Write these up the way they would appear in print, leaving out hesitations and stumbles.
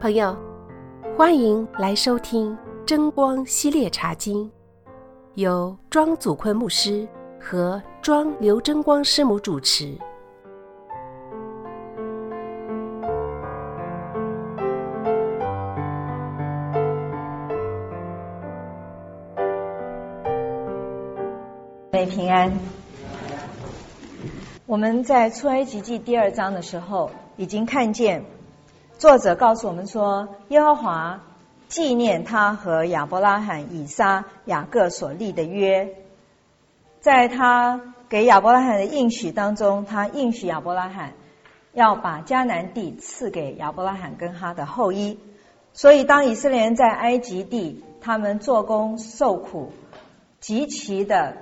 朋友，欢迎来收听真光系列茶经，由庄祖坤牧师和庄刘真光师母主持。 平安。我们在出埃及记第2章的时候，已经看见作者告诉我们说，耶和华纪念他和亚伯拉罕、以撒、雅各所立的约。在他给亚伯拉罕的应许当中，他应许亚伯拉罕要把迦南地赐给亚伯拉罕跟他的后裔。所以当以色列人在埃及地，他们做工受苦，极其的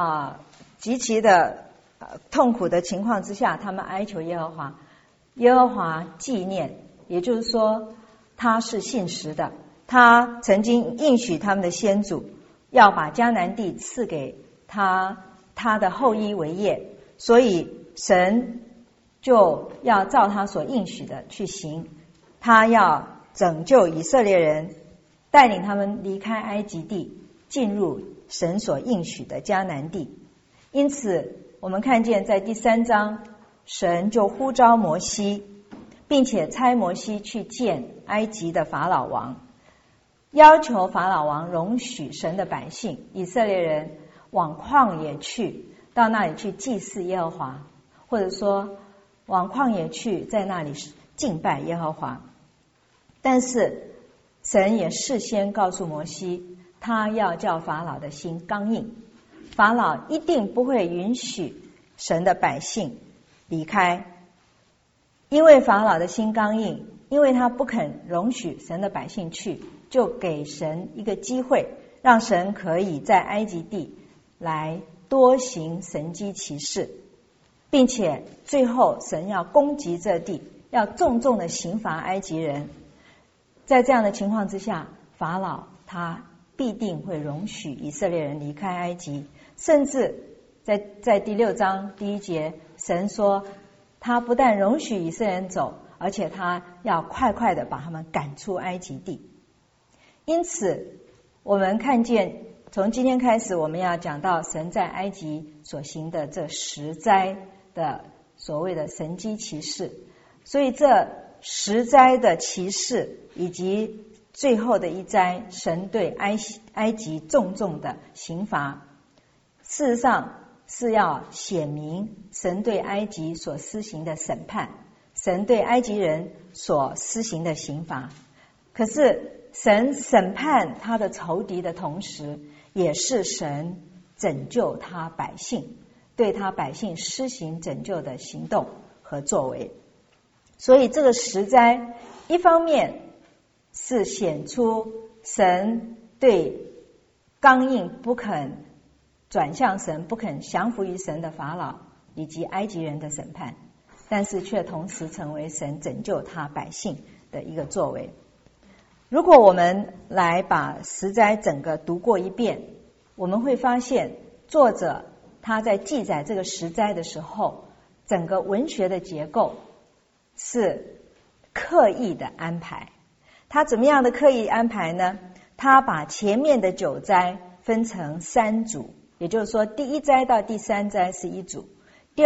痛苦的情况之下，他们哀求耶和华，耶和华纪念，也就是说他是信实的，他曾经应许他们的先祖要把迦南地赐给他的后裔为业，所以神就要照他所应许的去行，他要拯救以色列人，带领他们离开埃及地，进入神所应许的迦南地。因此我们看见在第3章，神就呼召摩西，并且差摩西去见埃及的法老王，要求法老王容许神的百姓以色列人往旷野去，到那里去祭祀耶和华，或者说往旷野去，在那里敬拜耶和华。但是神也事先告诉摩西，他要叫法老的心刚硬，法老一定不会允许神的百姓离开，因为法老的心刚硬，因为他不肯容许神的百姓去，就给神一个机会，让神可以在埃及地来多行神迹奇事，并且最后神要攻击这地，要重重的刑罚埃及人。在这样的情况之下，法老他必定会容许以色列人离开埃及，甚至在第6章第1节，神说他不但容许以色列人走，而且他要快快的把他们赶出埃及地。因此我们看见，从今天开始我们要讲到神在埃及所行的这10灾的所谓的神迹奇事。所以这10灾的奇事以及最后的一灾，神对埃及重重的刑罚，事实上是要显明神对埃及所施行的审判，神对埃及人所施行的刑罚。可是神审判他的仇敌的同时，也是神拯救他百姓，对他百姓施行拯救的行动和作为。所以这个10灾一方面是显出神对刚硬不肯转向神、不肯降服于神的法老以及埃及人的审判，但是却同时成为神拯救他百姓的一个作为。如果我们来把10灾整个读过一遍，我们会发现作者他在记载这个10灾的时候，整个文学的结构是刻意的安排。他怎么样的刻意安排呢？他把前面的9灾分成3组，也就是说第1灾到第3灾是一组，第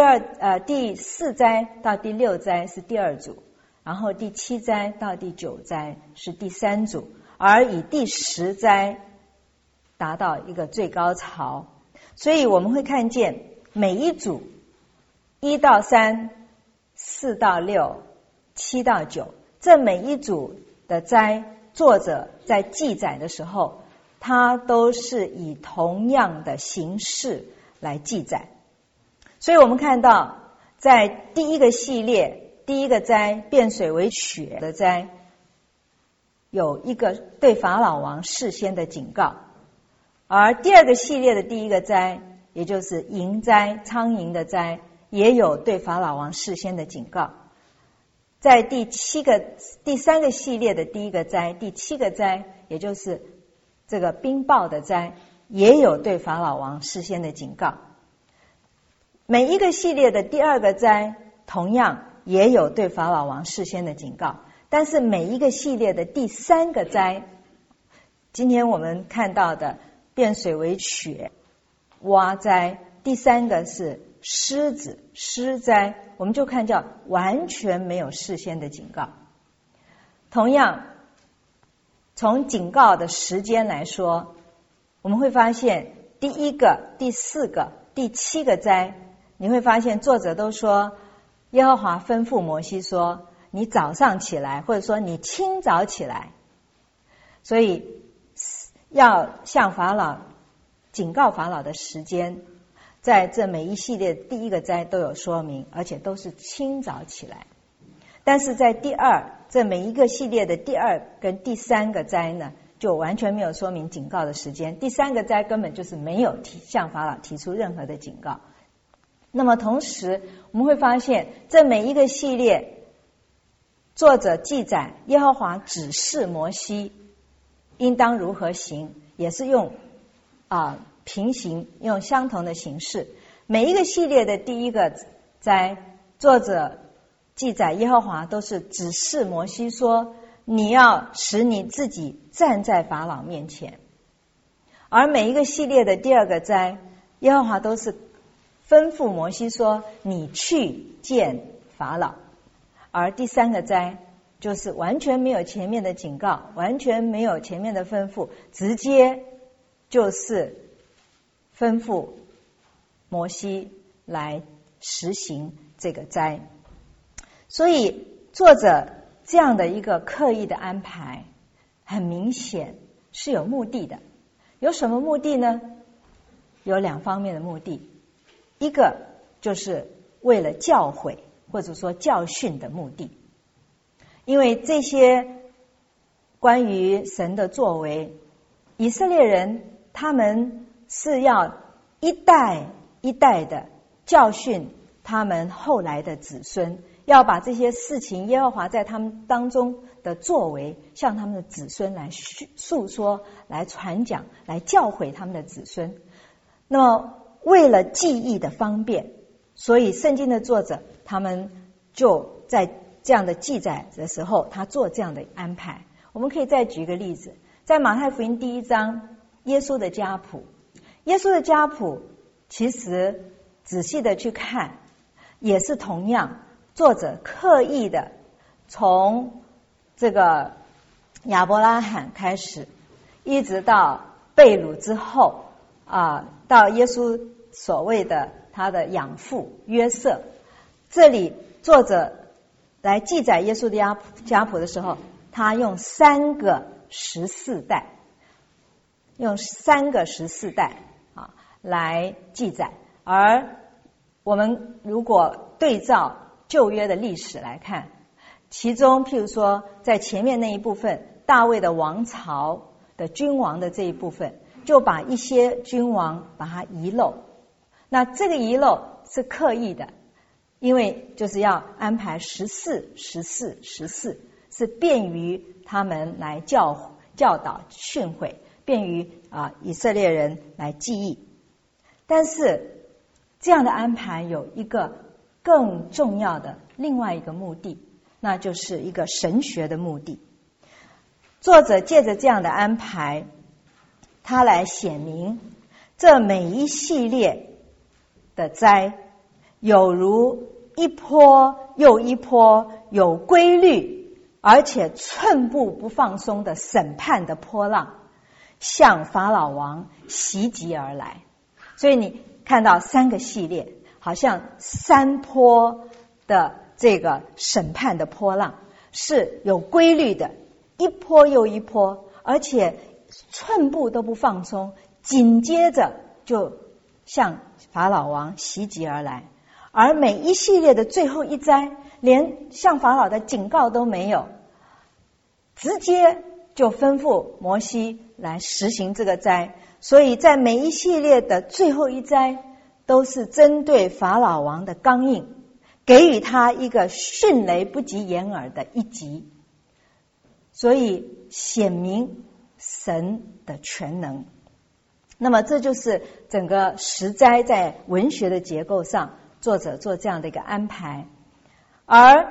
4灾到第6灾是第2组，然后第7灾到第9灾是第3组，而以第10灾达到一个最高潮。所以我们会看见每一组1到3、4到6、7到9，这每一组的灾，作者在记载的时候，他都是以同样的形式来记载。所以我们看到在第一个系列，第一个灾变水为血的灾，有一个对法老王事先的警告，而第2个系列的第一个灾，也就是蝇灾、苍蝇的灾，也有对法老王事先的警告。在第3个系列的第一个灾，第7个灾，也就是这个冰雹的灾，也有对法老王事先的警告。每一个系列的第2个灾同样也有对法老王事先的警告， 但是每一个系列的第3个灾，今天我们看到的变水为血、蛙灾，第3个是狮子、狮灾，我们就看叫完全没有事先的警告。同样，从警告的时间来说，我们会发现第1个、第4个、第7个灾，你会发现作者都说耶和华吩咐摩西说你早上起来，或者说你清早起来，所以要向法老警告法老的时间，在这每一系列第1个灾都有说明，而且都是清早起来。但是在这每一个系列的第2跟第3个灾呢，就完全没有说明警告的时间。第3个灾根本就是没有向法老提出任何的警告。那么同时我们会发现，这每一个系列作者记载耶和华指示摩西应当如何行，也是用平行，用相同的形式。每一个系列的第1个灾，作者记载耶和华都是指示摩西说你要使你自己站在法老面前，而每一个系列的第2个灾，耶和华都是吩咐摩西说你去见法老，而第3个灾就是完全没有前面的警告，完全没有前面的吩咐，直接就是吩咐摩西来实行这个灾。所以作者这样的一个刻意的安排，很明显是有目的的。有什么目的呢？有2方面的目的。一个就是为了教诲或者说教训的目的，因为这些关于神的作为，以色列人他们是要一代一代的教训他们后来的子孙，要把这些事情耶和华在他们当中的作为向他们的子孙来诉说，来传讲，来教诲他们的子孙。那么为了记忆的方便，所以圣经的作者他们就在这样的记载的时候，他做这样的安排。我们可以再举一个例子，在马太福音第1章，耶稣的家谱。耶稣的家谱其实仔细的去看，也是同样作者刻意的从这个亚伯拉罕开始，一直到被掳之后到耶稣所谓的他的养父约瑟，这里作者来记载耶稣的家谱的时候，他用3个14代，用3个14代来记载。而我们如果对照旧约的历史来看，其中譬如说在前面那一部分大卫的王朝的君王的这一部分，就把一些君王把它遗漏。那这个遗漏是刻意的，因为就是要安排14、14、14，是便于他们来教导训诲，便于以色列人来记忆。但是这样的安排有一个更重要的另外一个目的，那就是一个神学的目的。作者借着这样的安排，他来显明这每一系列的灾有如一波又一波有规律而且寸步不放松的审判的波浪，向法老王袭击而来。所以你看到3个系列，好像3波的这个审判的波浪，是有规律的，一波又一波，而且寸步都不放松，紧接着就向法老王袭击而来。而每一系列的最后一灾，连向法老的警告都没有，直接就吩咐摩西来实行这个灾。所以在每一系列的最后一灾，都是针对法老王的刚硬，给予他一个迅雷不及掩耳的一击，所以显明神的全能。那么这就是整个十灾在文学的结构上作者做这样的一个安排。而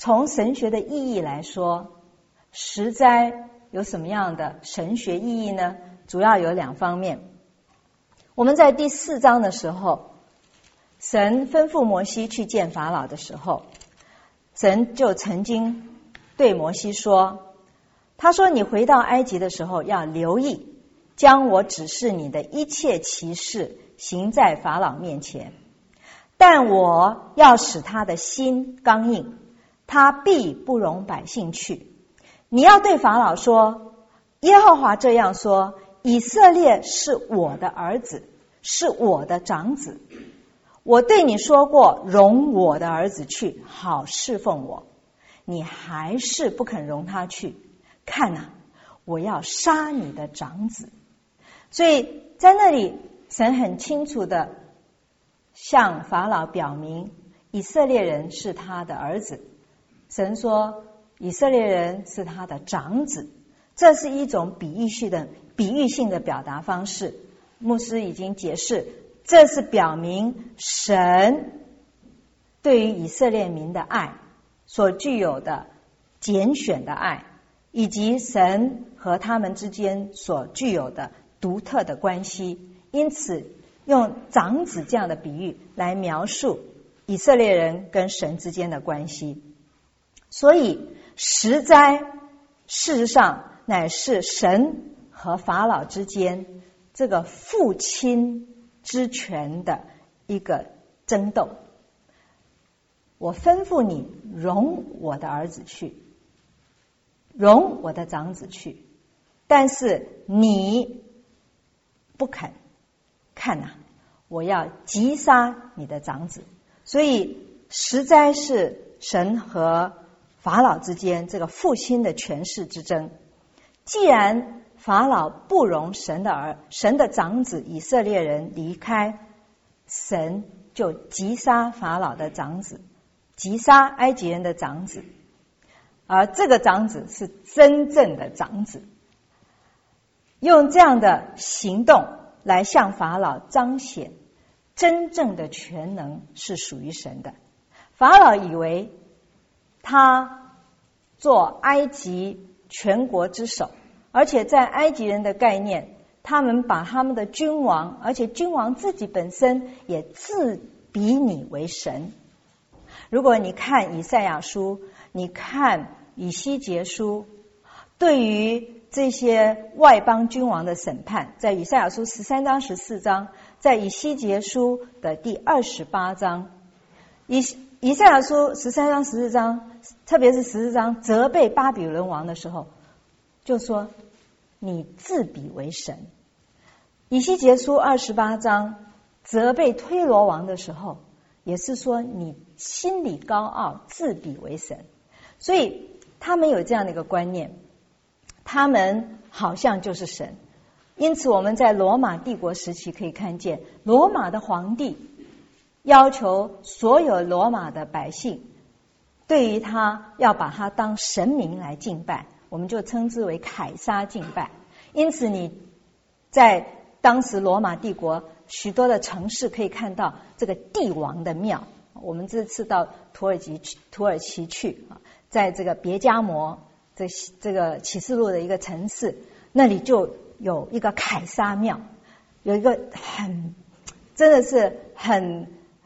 从神学的意义来说，十灾有什么样的神学意义呢？主要有2方面。我们在第4章的时候，神吩咐摩西去见法老的时候，神就曾经对摩西说，他说你回到埃及的时候要留意，将我指示你的一切奇事行在法老面前，但我要使他的心刚硬，他必不容百姓去。你要对法老说，耶和华这样说，以色列是我的儿子，是我的长子。我对你说过，容我的儿子去，好侍奉我。你还是不肯容他去，看啊，我要杀你的长子。所以在那里，神很清楚的向法老表明，以色列人是他的儿子。神说，以色列人是他的长子，这是一种比喻性的表达方式。牧师已经解释，这是表明神对于以色列民的爱所具有的拣选的爱，以及神和他们之间所具有的独特的关系。因此用长子这样的比喻来描述以色列人跟神之间的关系。所以十灾事实上乃是神和法老之间这个父亲之权的一个争斗。我吩咐你容我的儿子去，容我的长子去，但是你不肯，看啊，我要击杀你的长子。所以十灾是神和法老之间这个父亲的权势之争。既然法老不容神的长子以色列人离开，神就击杀法老的长子，击杀埃及人的长子，而这个长子是真正的长子。用这样的行动来向法老彰显真正的全能是属于神的。法老以为他做埃及全国之首，而且在埃及人的概念，他们把他们的君王，而且君王自己本身也自比拟为神。如果你看以赛亚书，你看以西结书，对于这些外邦君王的审判，在以赛亚书13章14章，在以西结书的第28章，以赛亚书13章14章，特别是14章责备巴比伦王的时候，就说你自比为神。以西结书28章责备推罗王的时候，也是说你心里高傲，自比为神。所以他们有这样的一个观念，他们好像就是神。因此我们在罗马帝国时期可以看见，罗马的皇帝要求所有罗马的百姓对于他要把他当神明来敬拜，我们就称之为凯撒敬拜。因此你在当时罗马帝国许多的城市可以看到这个帝王的庙。我们这次到土耳其去，在这个别加摩这个启示录的一个城市，那里就有一个凯撒庙，有一个真的是很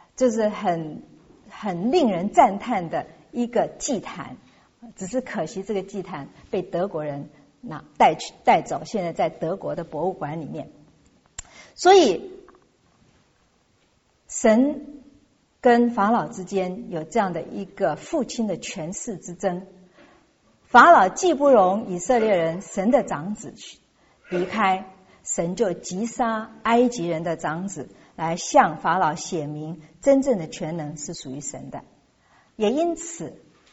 令人赞叹的一个祭坛。只是可惜这个祭坛被德国人带走，现在在德国的博物馆里面。所以神跟法老之间有这样的一个父亲的权势之争。法老既不容以色列人神的长子离开，神就击杀埃及人的长子，来向法老显明真正的全能是属于神的。也因此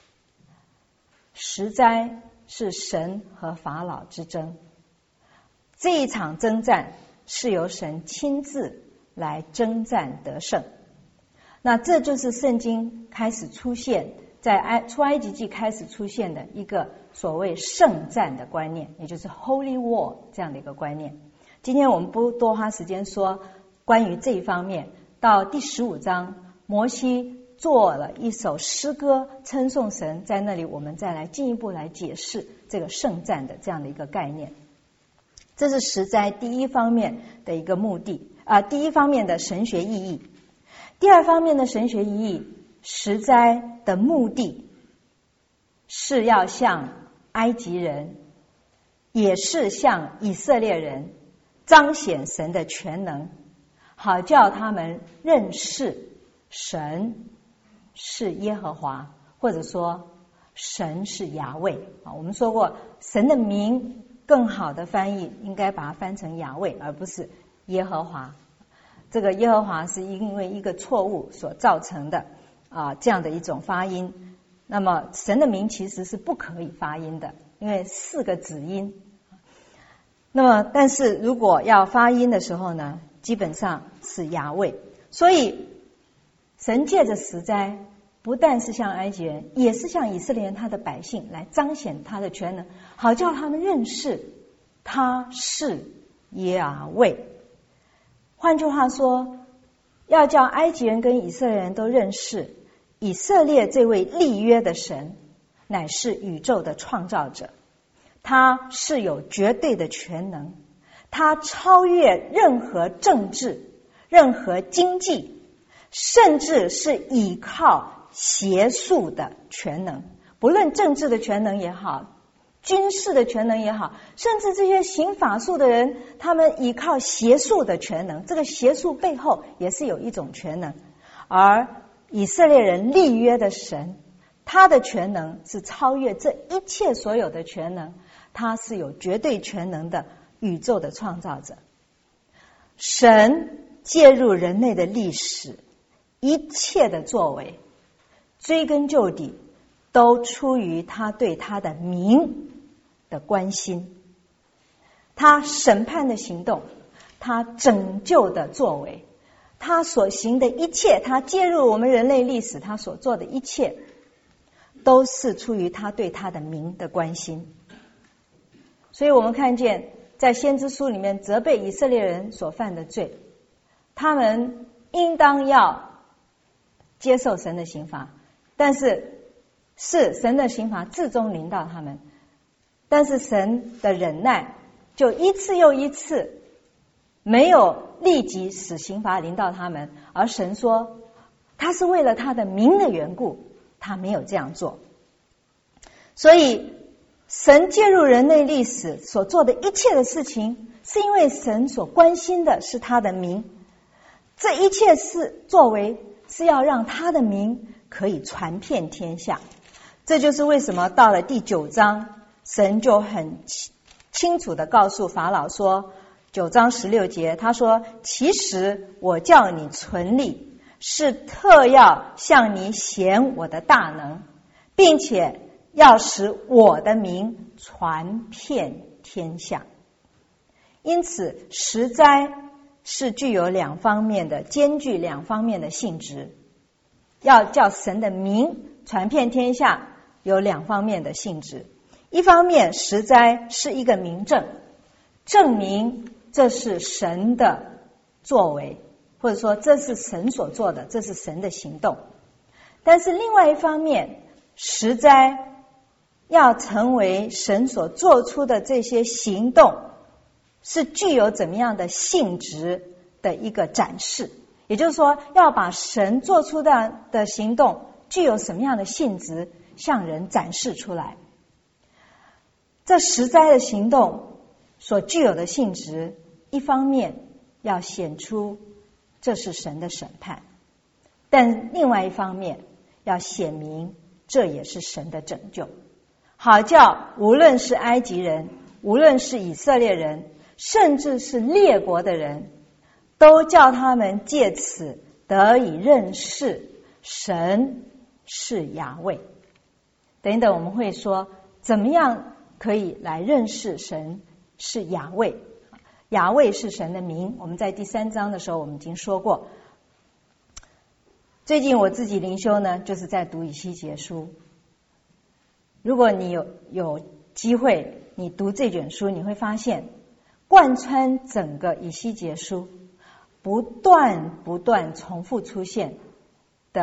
十灾是神和法老之争，这一场征战是由神亲自来征战得胜。那这就是圣经开始出现，在出埃及记开始出现的一个所谓圣战的观念，也就是 Holy War 这样的一个观念。今天我们不多花时间说关于这一方面。到第15章，摩西做了一首诗歌称颂神，在那里我们再来进一步来解释这个圣战的这样的一个概念。这是十灾第一方面的一个目的第一方面的神学意义。第二方面的神学意义，十灾的目的是要向埃及人，也是向以色列人彰显神的全能，好叫他们认识神是耶和华，或者说神是雅卫我们说过，神的名更好的翻译应该把它翻成雅卫，而不是耶和华。这个耶和华是因为一个错误所造成的这样的一种发音。那么神的名其实是不可以发音的，因为4个子音。那么但是如果要发音的时候呢，基本上是雅卫。所以神借着十灾不但是向埃及人，也是向以色列人他的百姓来彰显他的全能，好叫他们认识他是耶和华。换句话说，要叫埃及人跟以色列人都认识以色列这位立约的神乃是宇宙的创造者，他是有绝对的全能，他超越任何政治、任何经济，甚至是依靠邪术的全能。不论政治的全能也好，军事的全能也好，甚至这些行法术的人，他们依靠邪术的全能，这个邪术背后也是有一种全能。而以色列人立约的神，他的全能是超越这一切所有的全能，他是有绝对全能的宇宙的创造者。神介入人类的历史一切的作为，追根究底都出于他对他的名的关心，他审判的行动，他拯救的作为，他所行的一切，他介入我们人类历史，他所做的一切，都是出于他对他的名的关心。所以我们看见在先知书里面责备以色列人所犯的罪，他们应当要接受神的刑罚，但是神的刑罚至终临到他们，但是神的忍耐就一次又一次没有立即使刑罚临到他们，而神说他是为了他的名的缘故，他没有这样做。所以神介入人类历史所做的一切的事情，是因为神所关心的是他的名，这一切是作为是要让他的名可以传遍天下。这就是为什么到了第9章，神就很清楚地告诉法老说，9章16节他说，其实我叫你存立，是特要向你显我的大能，并且要使我的名传遍天下。因此十灾是具有2方面的，兼具2方面的性质。要叫神的名传遍天下有2方面的性质。一方面，十灾是一个明证，证明这是神的作为，或者说这是神所做的，这是神的行动。但是另外一方面，十灾要成为神所做出的这些行动是具有怎么样的性质的一个展示，也就是说要把神做出的行动具有什么样的性质向人展示出来。这十灾的行动所具有的性质，一方面要显出这是神的审判，但另外一方面要显明这也是神的拯救，好叫无论是埃及人，无论是以色列人，甚至是列国的人，都叫他们借此得以认识神是雅卫。等等我们会说怎么样可以来认识神是雅卫。雅卫是神的名，我们在第3章的时候我们已经说过。最近我自己灵修呢，就是在读以西结书。如果你有机会你读这卷书，你会发现贯穿整个以西结书不断重复出现的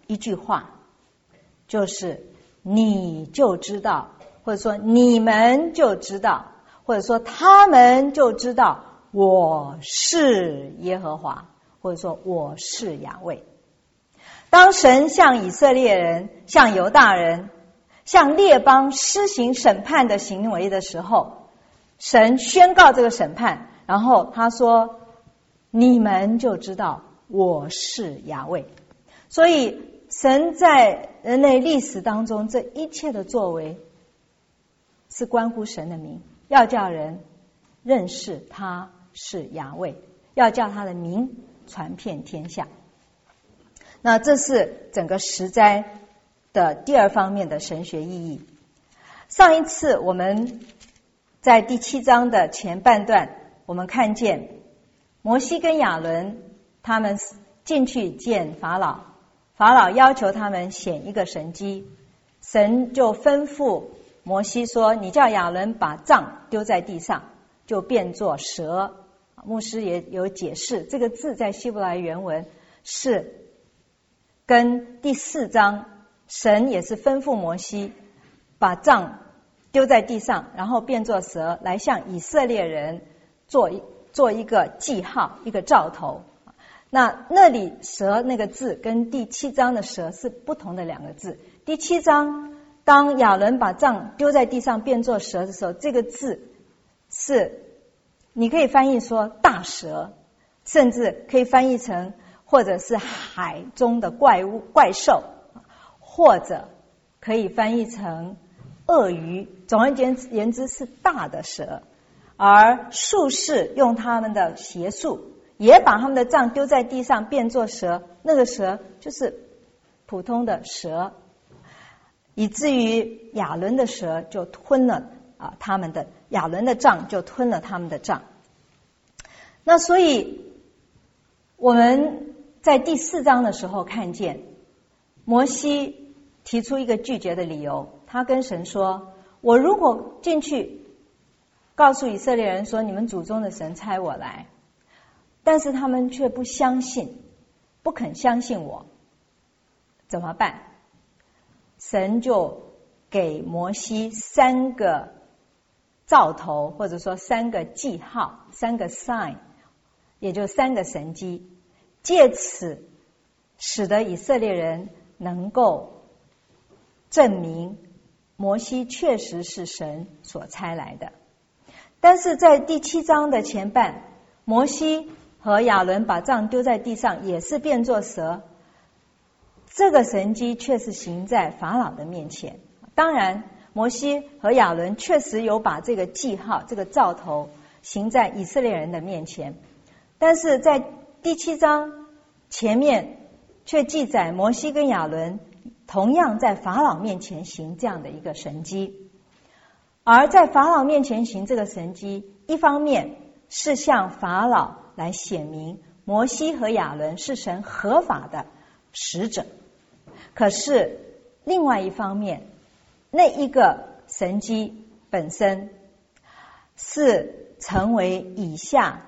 一句话，就是你就知道，或者说你们就知道，或者说他们就知道我是耶和华，或者说我是雅卫。当神向以色列人、向犹大人、向列邦施行审判的行为的时候，神宣告这个审判，然后他说你们就知道我是雅卫。所以神在人类历史当中这一切的作为是关乎神的名，要叫人认识他是雅卫，要叫他的名传遍天下。那这是整个十灾的第二方面的神学意义。上一次我们在第7章的前半段，我们看见摩西跟亚伦他们进去见法老，法老要求他们显一个神迹，神就吩咐摩西说，你叫亚伦把杖丢在地上，就变作蛇。牧师也有解释，这个字在希伯来原文是跟第4章神也是吩咐摩西把杖丢在地上，然后变作蛇，来向以色列人做一个记号，一个兆头。那里蛇那个字跟第7章的蛇是不同的两个字。第7章当亚伦把杖丢在地上变作蛇的时候，这个字是你可以翻译说大蛇，甚至可以翻译成或者是海中的怪物怪兽，或者可以翻译成鳄鱼，总而言之是大的蛇。而术士用他们的邪术也把他们的杖丢在地上变作蛇，那个蛇就是普通的蛇，以至于亚伦的蛇就吞了他们的亚伦的杖就吞了他们的杖。那所以我们在第4章的时候看见摩西提出一个拒绝的理由，他跟神说，我如果进去告诉以色列人说你们祖宗的神差我来，但是他们却不相信，不肯相信我，怎么办？神就给摩西3个兆头，或者说3个记号，3个 sign， 也就3个神迹，借此使得以色列人能够证明摩西确实是神所差来的。但是在第7章的前半，摩西和亚伦把杖丢在地上也是变作蛇，这个神迹确实行在法老的面前。当然摩西和亚伦确实有把这个记号，这个兆头行在以色列人的面前，但是在第7章前面却记载摩西跟亚伦同样在法老面前行这样的一个神迹。而在法老面前行这个神迹，一方面是向法老来显明摩西和亚伦是神合法的使者，可是另外一方面，那一个神迹本身是成为以下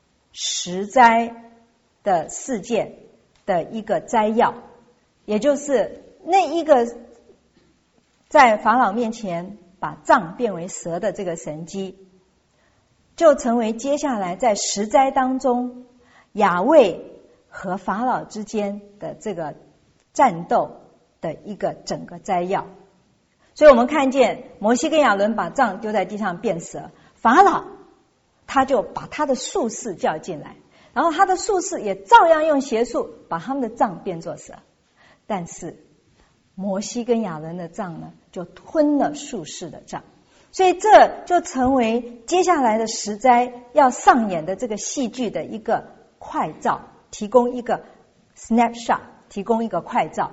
10灾的事件的一个摘要，也就是那一个在法老面前把杖变为蛇的这个神迹，就成为接下来在10灾当中雅卫和法老之间的这个战斗的一个整个摘要。所以我们看见摩西跟亚伦把杖丢在地上变蛇，法老他就把他的术士叫进来，然后他的术士也照样用邪术把他们的杖变作蛇，但是摩西跟亚伦的杖呢就吞了术士的杖。所以这就成为接下来的10灾要上演的这个戏剧的一个快照，提供一个 snapshot， 提供一个快照。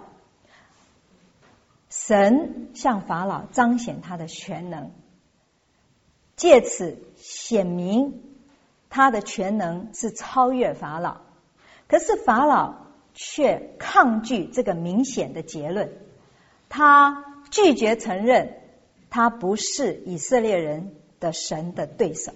神向法老彰显他的全能，借此显明他的全能是超越法老。可是法老却抗拒这个明显的结论，他拒绝承认他不是以色列人的神的对手。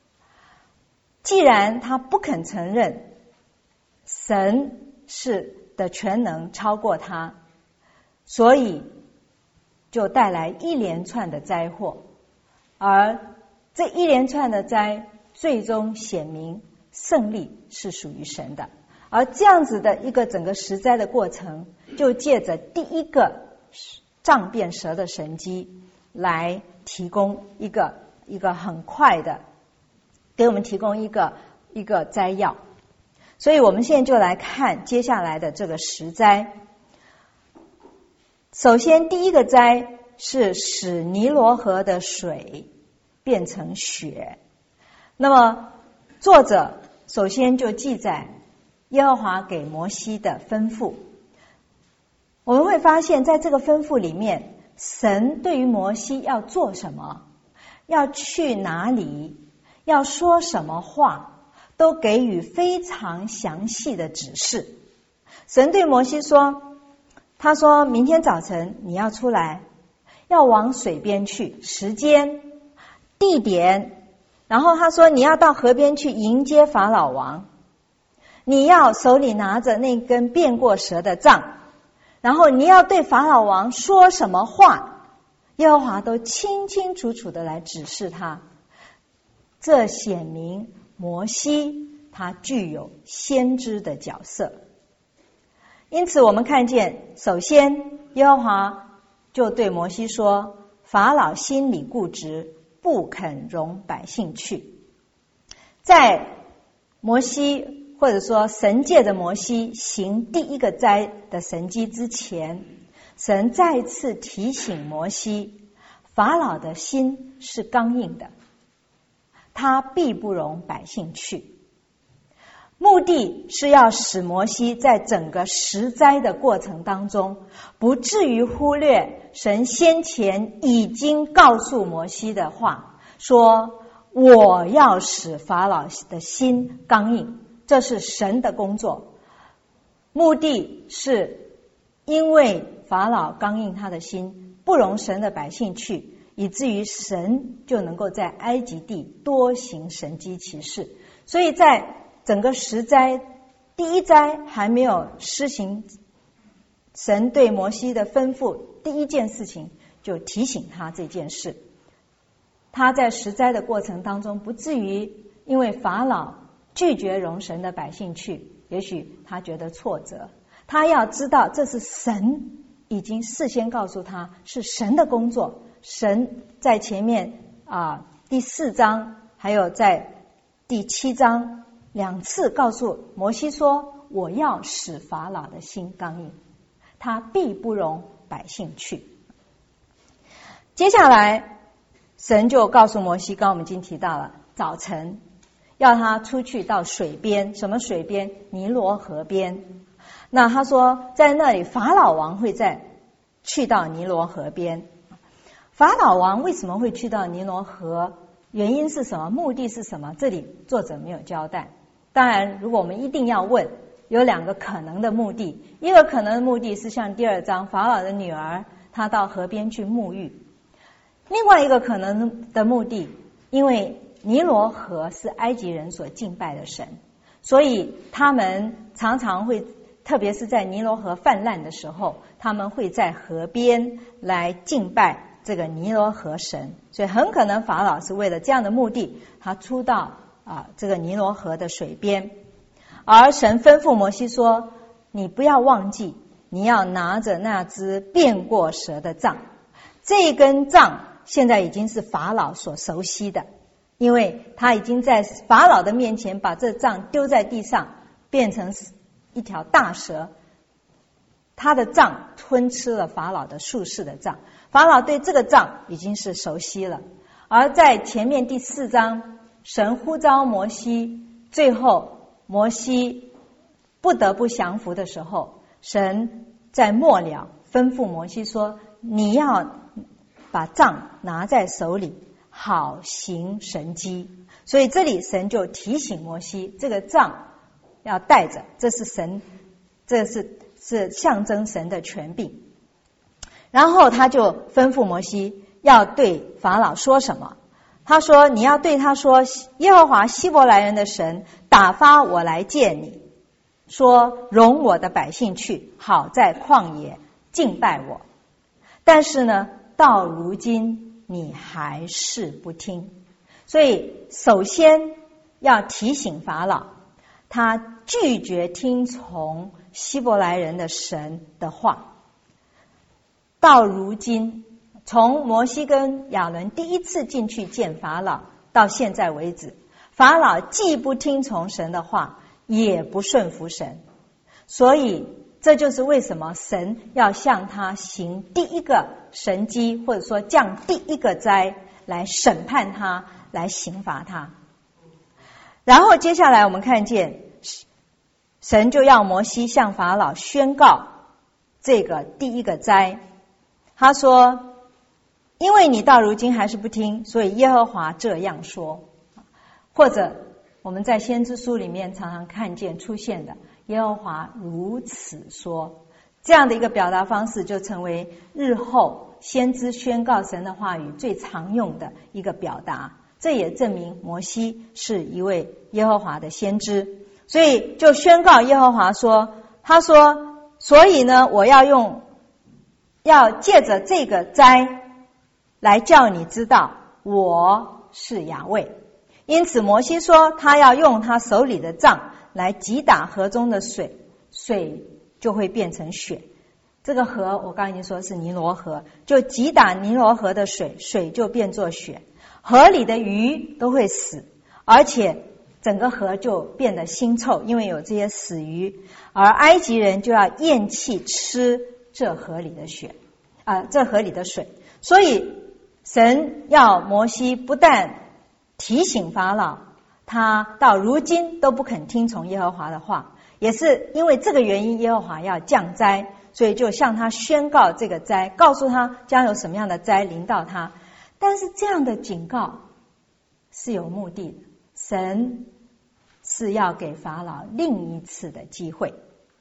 既然他不肯承认神是的全能超过他，所以就带来一连串的灾祸，而这一连串的灾最终显明胜利是属于神的。而这样子的一个整个十灾的过程，就借着第一个杖变蛇的神迹来提供一个很快的，给我们提供一个摘要。所以我们现在就来看接下来的这个十灾。首先第一个灾是使尼罗河的水变成血。那么作者首先就记载耶和华给摩西的吩咐。我们会发现在这个吩咐里面，神对于摩西要做什么，要去哪里，要说什么话，都给予非常详细的指示。神对摩西说，他说明天早晨你要出来，要往水边去，时间地点，然后他说你要到河边去迎接法老王，你要手里拿着那根变过蛇的杖，然后你要对法老王说什么话，耶和华都清清楚楚的来指示他。这显明摩西他具有先知的角色。因此我们看见，首先耶和华就对摩西说，法老心里固执，不肯容百姓去。在摩西或者说神借着摩西行第一个灾的神迹之前，神再次提醒摩西，法老的心是刚硬的，他必不容百姓去。目的是要使摩西在整个十灾的过程当中，不至于忽略神先前已经告诉摩西的话，说我要使法老的心刚硬。这是神的工作，目的是因为法老刚硬他的心，不容神的百姓去，以至于神就能够在埃及地多行神迹奇事。所以在整个十灾，第一灾还没有施行神对摩西的吩咐，第一件事情就提醒他这件事。他在十灾的过程当中，不至于因为法老拒绝容神的百姓去，也许他觉得挫折。他要知道这是神已经事先告诉他，是神的工作。神在前面第4章还有在第7章2次告诉摩西说，我要使法老的心刚硬，他必不容百姓去。接下来神就告诉摩西，刚刚我们已经提到了，早晨要他出去到水边。什么水边？尼罗河边。那他说在那里法老王会再去到尼罗河边。法老王为什么会去到尼罗河？原因是什么？目的是什么？这里作者没有交代。当然如果我们一定要问，有2个可能的目的。一个可能的目的是像第2章法老的女儿她到河边去沐浴。另外一个可能的目的，因为尼罗河是埃及人所敬拜的神，所以他们常常会，特别是在尼罗河泛滥的时候，他们会在河边来敬拜这个尼罗河神。所以很可能法老是为了这样的目的，他出到这个尼罗河的水边。而神吩咐摩西说，你不要忘记，你要拿着那只变过蛇的杖。这一根杖现在已经是法老所熟悉的，因为他已经在法老的面前把这杖丢在地上，变成一条大蛇。他的杖吞吃了法老的术士的杖，法老对这个杖已经是熟悉了。而在前面第4章，神呼召摩西，最后摩西不得不降服的时候，神在末了吩咐摩西说，你要把杖拿在手里，好行神迹。所以这里神就提醒摩西，这个杖要带着，这是神，这是象征神的权柄。然后他就吩咐摩西要对法老说什么。他说，你要对他说，耶和华希伯来人的神打发我来见你， 说容我的百姓去，好在旷野敬拜我。但是呢，到如今你还是不听。所以首先要提醒法老，他拒绝听从希伯来人的神的话。到如今，从摩西跟亚伦第一次进去见法老到现在为止，法老既不听从神的话，也不顺服神。所以这就是为什么神要向他行第一个神迹，或者说降第一个灾来审判他，来刑罚他。然后接下来我们看见神就要摩西向法老宣告这个第一个灾。他说，因为你到如今还是不听，所以耶和华这样说。或者我们在先知书里面常常看见出现的耶和华如此说，这样的一个表达方式就成为日后先知宣告神的话语最常用的一个表达。这也证明摩西是一位耶和华的先知，所以就宣告耶和华说，他说，所以呢，我要借着这个灾来叫你知道我是雅卫。因此摩西说，他要用他手里的杖来击打河中的水，水就会变成血。这个河我刚才已经说是尼罗河，就击打尼罗河的水，水就变作血，河里的鱼都会死，而且整个河就变得腥臭，因为有这些死鱼，而埃及人就要厌弃吃这河里的血这河里的水。所以神要摩西不但提醒法老，他到如今都不肯听从耶和华的话，也是因为这个原因，耶和华要降灾，所以就向他宣告这个灾，告诉他将有什么样的灾临到他。但是这样的警告是有目的的，神是要给法老另一次的机会。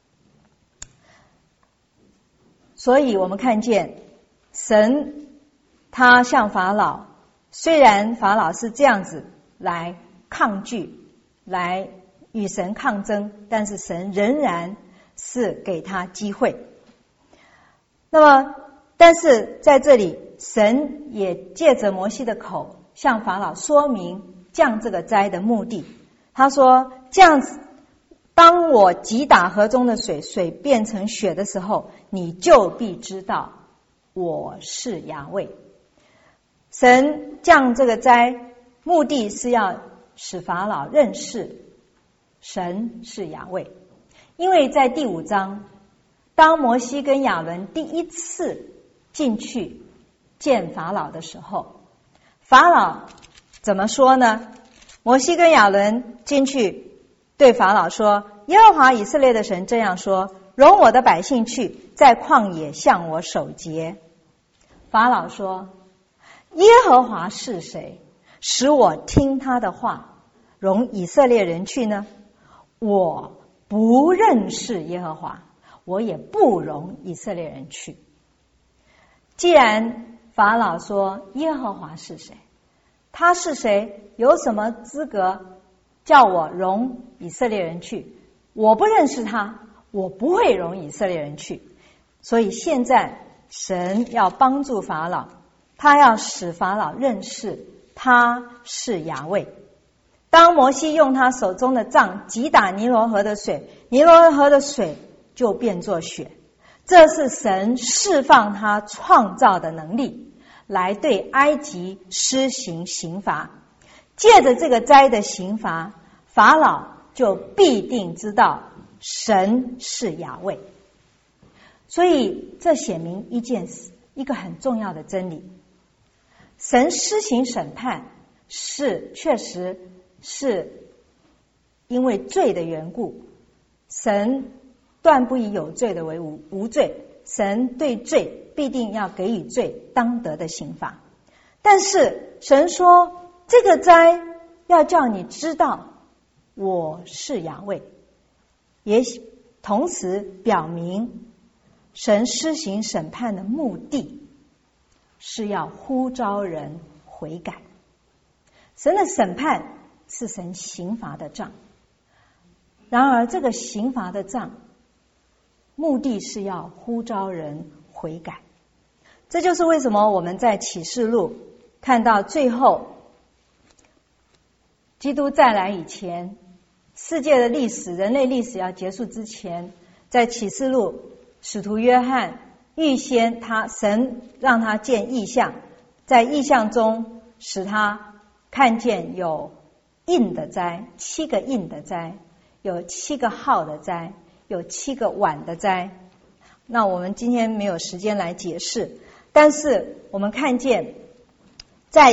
所以我们看见神他向法老，虽然法老是这样子来抗拒，来与神抗争，但是神仍然是给他机会。那么但是在这里神也借着摩西的口向法老说明降这个灾的目的。他说，这样子当我击打河中的水，水变成血的时候，你就必知道我是雅卫。神降这个灾目的是要使法老认识神是雅卫。因为在第5章，当摩西跟亚伦第一次进去见法老的时候，法老怎么说呢？摩西跟亚伦进去对法老说，耶和华以色列的神这样说，容我的百姓去，在旷野向我守节。法老说，耶和华是谁，使我听他的话，容以色列人去呢？我不认识耶和华，我也不容以色列人去。既然法老说耶和华是谁，他是谁，有什么资格叫我容以色列人去？我不认识他，我不会容以色列人去。所以现在神要帮助法老，他要使法老认识他是雅卫。当摩西用他手中的杖击打尼罗河的水，尼罗河的水就变作血。这是神释放他创造的能力，来对埃及施行刑罚。借着这个灾的刑罚，法老就必定知道神是雅卫。所以这显明一个很重要的真理，神施行审判确实是因为罪的缘故，神断不以有罪的为无罪，神对罪必定要给予罪当得的刑罚。但是神说，这个灾要叫你知道我是雅卫，也同时表明神施行审判的目的是要呼召人悔改。神的审判是神刑罚的杖， 然而这个刑罚的杖目的是要呼召人悔改。这就是为什么我们在启示录看到最后基督再来以前，世界的历史，人类历史要结束之前，在启示录使徒约翰预先神让他见异象，在异象中使他看见有印的灾，7个印的灾，有7个号的灾，有7个碗的灾。那我们今天没有时间来解释，但是我们看见在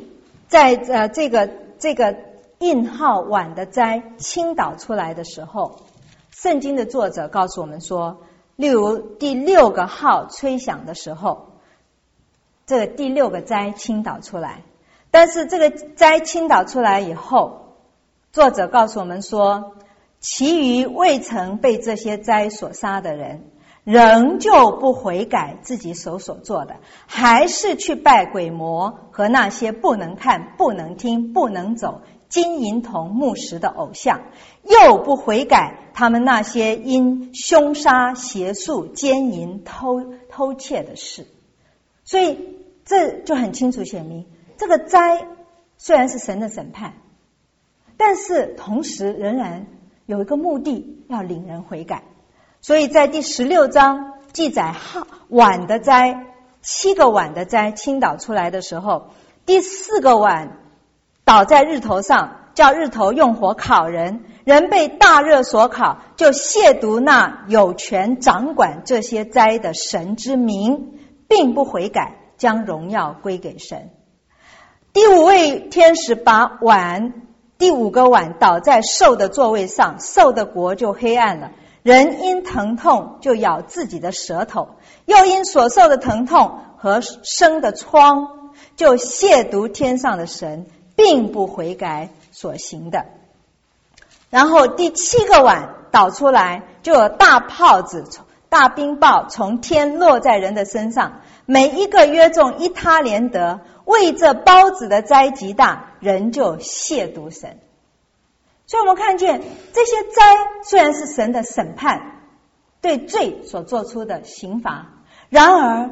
这个印号碗的灾倾倒出来的时候，圣经的作者告诉我们说，例如第6个号吹响的时候，这个第6个灾倾倒出来。但是这个灾倾倒出来以后，作者告诉我们说，其余未曾被这些灾所杀的人，仍旧不悔改自己手所做的，还是去拜鬼魔和那些不能看、不能听、不能走、金银铜木石的偶像，又不悔改他们那些因凶杀、邪术、奸淫、偷窃的事。所以这就很清楚显明，这个灾虽然是神的审判，但是同时仍然有一个目的，要领人悔改。所以在第16章记载碗的灾，7个碗的灾倾倒出来的时候，第4个碗倒在日头上，叫日头用火烤人，人被大热所烤，就亵渎那有权掌管这些灾的神之名，并不悔改，将荣耀归给神。第5位天使把第5个碗倒在兽的座位上，兽的国就黑暗了，人因疼痛就咬自己的舌头，又因所受的疼痛和生的疮就亵渎天上的神，并不悔改所行的。然后第7个碗倒出来，就有大炮子、大冰雹从天落在人的身上，每一个约中1他连得，为这包子的灾极大，人就亵渎神。所以我们看见这些灾虽然是神的审判，对罪所做出的刑罚，然而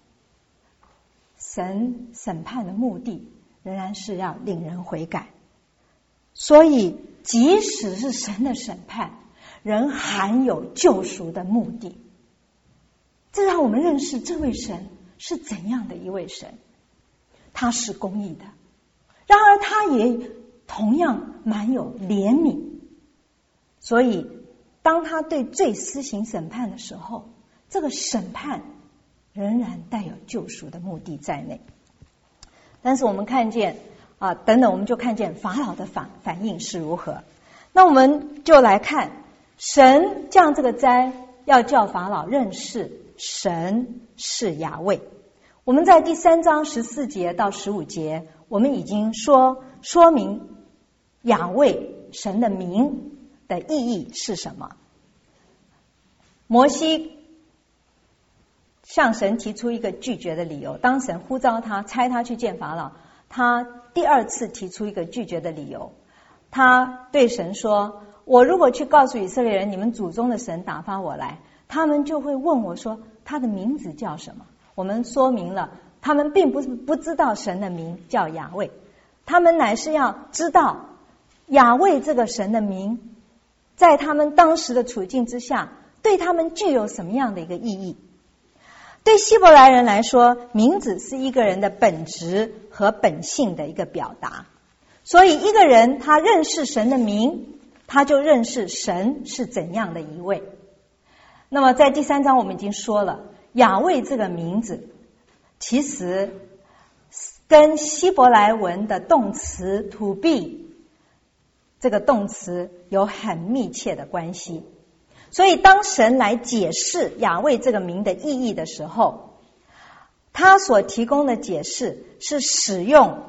神审判的目的仍然是要令人悔改。所以即使是神的审判，仍含有救赎的目的。这让我们认识这位神是怎样的一位神。他是公义的，然而他也同样满有怜悯。所以当他对罪施行审判的时候，这个审判仍然带有救赎的目的在内。但是我们看见等等，我们就看见法老的反应是如何。那我们就来看神降这个灾，要叫法老认识神是雅卫。我们在第3章14节到15节，我们已经说明雅卫神的名的意义是什么。摩西向神提出一个拒绝的理由，当神呼召他差他去见法老，他第2次提出一个拒绝的理由。他对神说，我如果去告诉以色列人，你们祖宗的神打发我来，他们就会问我说他的名字叫什么。我们说明了他们并不知道神的名叫雅卫，他们乃是要知道雅卫这个神的名在他们当时的处境之下对他们具有什么样的一个意义。对希伯来人来说，名字是一个人的本质和本性的一个表达。所以一个人他认识神的名，他就认识神是怎样的一位。那么在第3章我们已经说了，雅卫这个名字其实跟希伯来文的动词 to be 这个动词有很密切的关系。所以当神来解释雅卫这个名的意义的时候，他所提供的解释是使用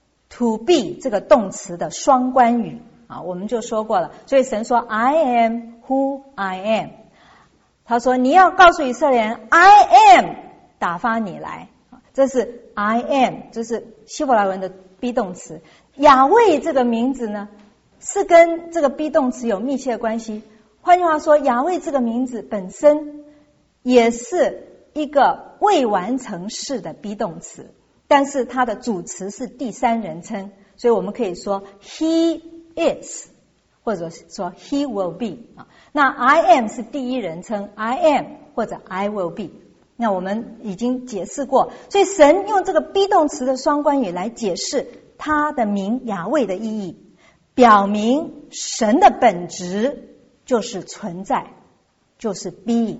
to be 这个动词的双关语我们就说过了。所以神说 I am who I am， 他说你要告诉以色列人 I am 打发你来，这是 I am， 这是希伯来文的 be 动词。雅卫这个名字呢， 是跟这个 be 动词有密切的关系。换句话说，雅卫这个名字本身也是一个未完成式的 be 动词，但是它的主词是第三人称，所以我们可以说 he is， 或者说 he will be。那 I am 是第一人称 I am 或者 I will be。那我们已经解释过，所以神用这个 be 动词的双关语来解释他的名雅卫的意义，表明神的本质就是存在，就是 being。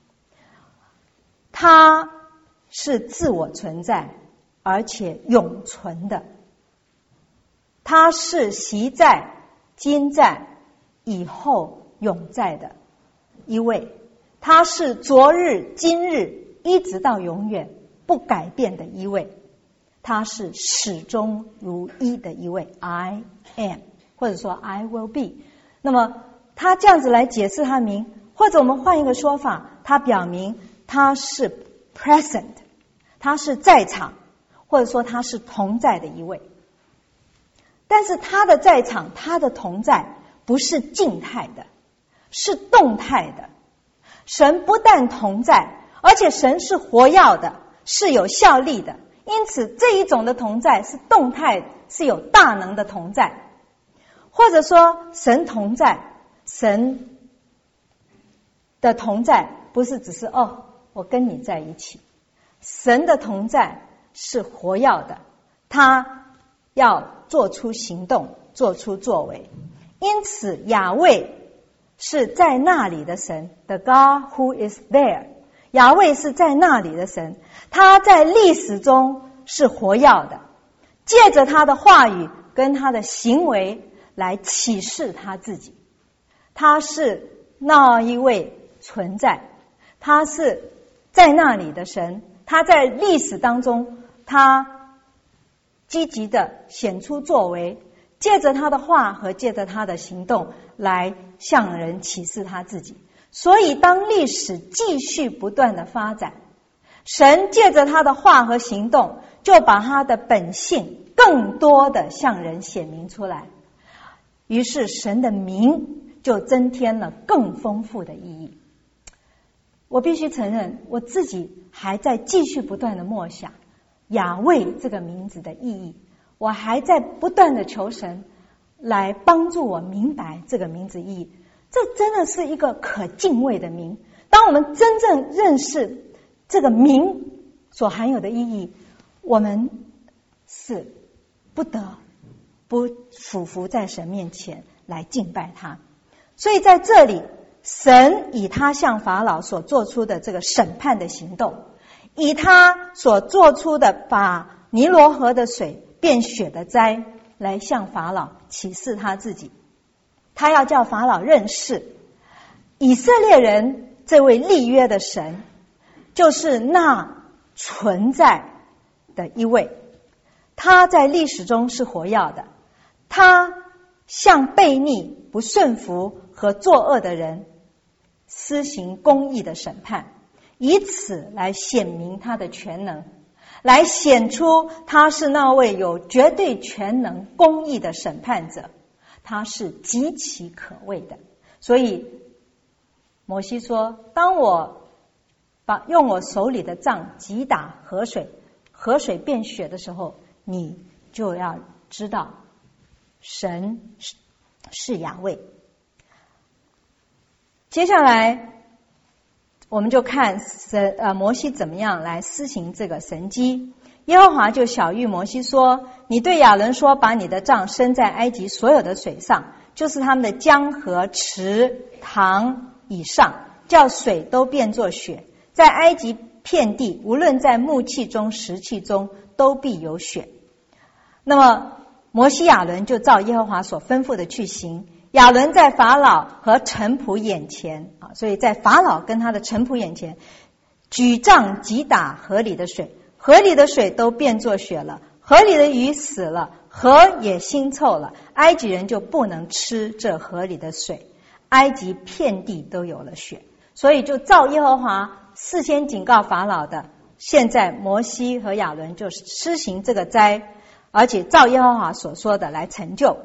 他是自我存在而且永存的，他是昔在今在以后永在的一位，他是昨日今日一直到永远不改变的一位，他是始终如一的一位 I am， 或者说 I will be。 那么他这样子来解释他名，或者我们换一个说法，他表明他是 present， 他是在场，或者说他是同在的一位。但是他的在场，他的同在不是静态的，是动态的。神不但同在，而且神是活跃的，是有效力的，因此这一种的同在是动态，是有大能的同在。或者说神同在，神的同在不是只是我跟你在一起，神的同在是活跃的，他要做出行动，做出作为。因此雅卫是在那里的神， The God who is there。 雅卫是在那里的神，他在历史中是活跃的，借着他的话语跟他的行为来启示他自己。他是那一位存在，他是在那里的神，他在历史当中他积极的显出作为，借着他的话和借着他的行动来向人启示他自己。所以当历史继续不断的发展，神借着他的话和行动就把他的本性更多的向人显明出来，于是神的名就增添了更丰富的意义。我必须承认，我自己还在继续不断的默想雅卫这个名字的意义，我还在不断的求神来帮助我明白这个名字意义。这真的是一个可敬畏的名。当我们真正认识这个名所含有的意义，我们是不得不俯伏在神面前来敬拜他。所以在这里，神以他向法老所做出的这个审判的行动，以他所做出的把尼罗河的水变血的灾，来向法老启示他自己。他要叫法老认识以色列人这位立约的神，就是那存在的一位，他在历史中是活跃的，他向悖逆不顺服和作恶的人施行公义的审判，以此来显明他的全能，来显出他是那位有绝对全能公义的审判者，他是极其可畏的。所以摩西说，当我用我手里的杖击打河水，河水变血的时候，你就要知道神是雅卫。接下来我们就看摩西怎么样来施行这个神迹。耶和华就晓谕摩西说，你对亚伦说，把你的杖伸在埃及所有的水上，就是他们的江河池塘以上，叫水都变作血，在埃及遍地，无论在木器中石器中，都必有血。那么摩西亚伦就照耶和华所吩咐的去行。亚伦在法老和臣仆眼前，所以在法老跟他的臣仆眼前举杖击打河里的水，河里的水都变作血了，河里的鱼死了，河也腥臭了，埃及人就不能吃这河里的水，埃及遍地都有了血。所以就照耶和华事先警告法老的，现在摩西和亚伦就施行这个灾，而且照耶和华所说的来成就。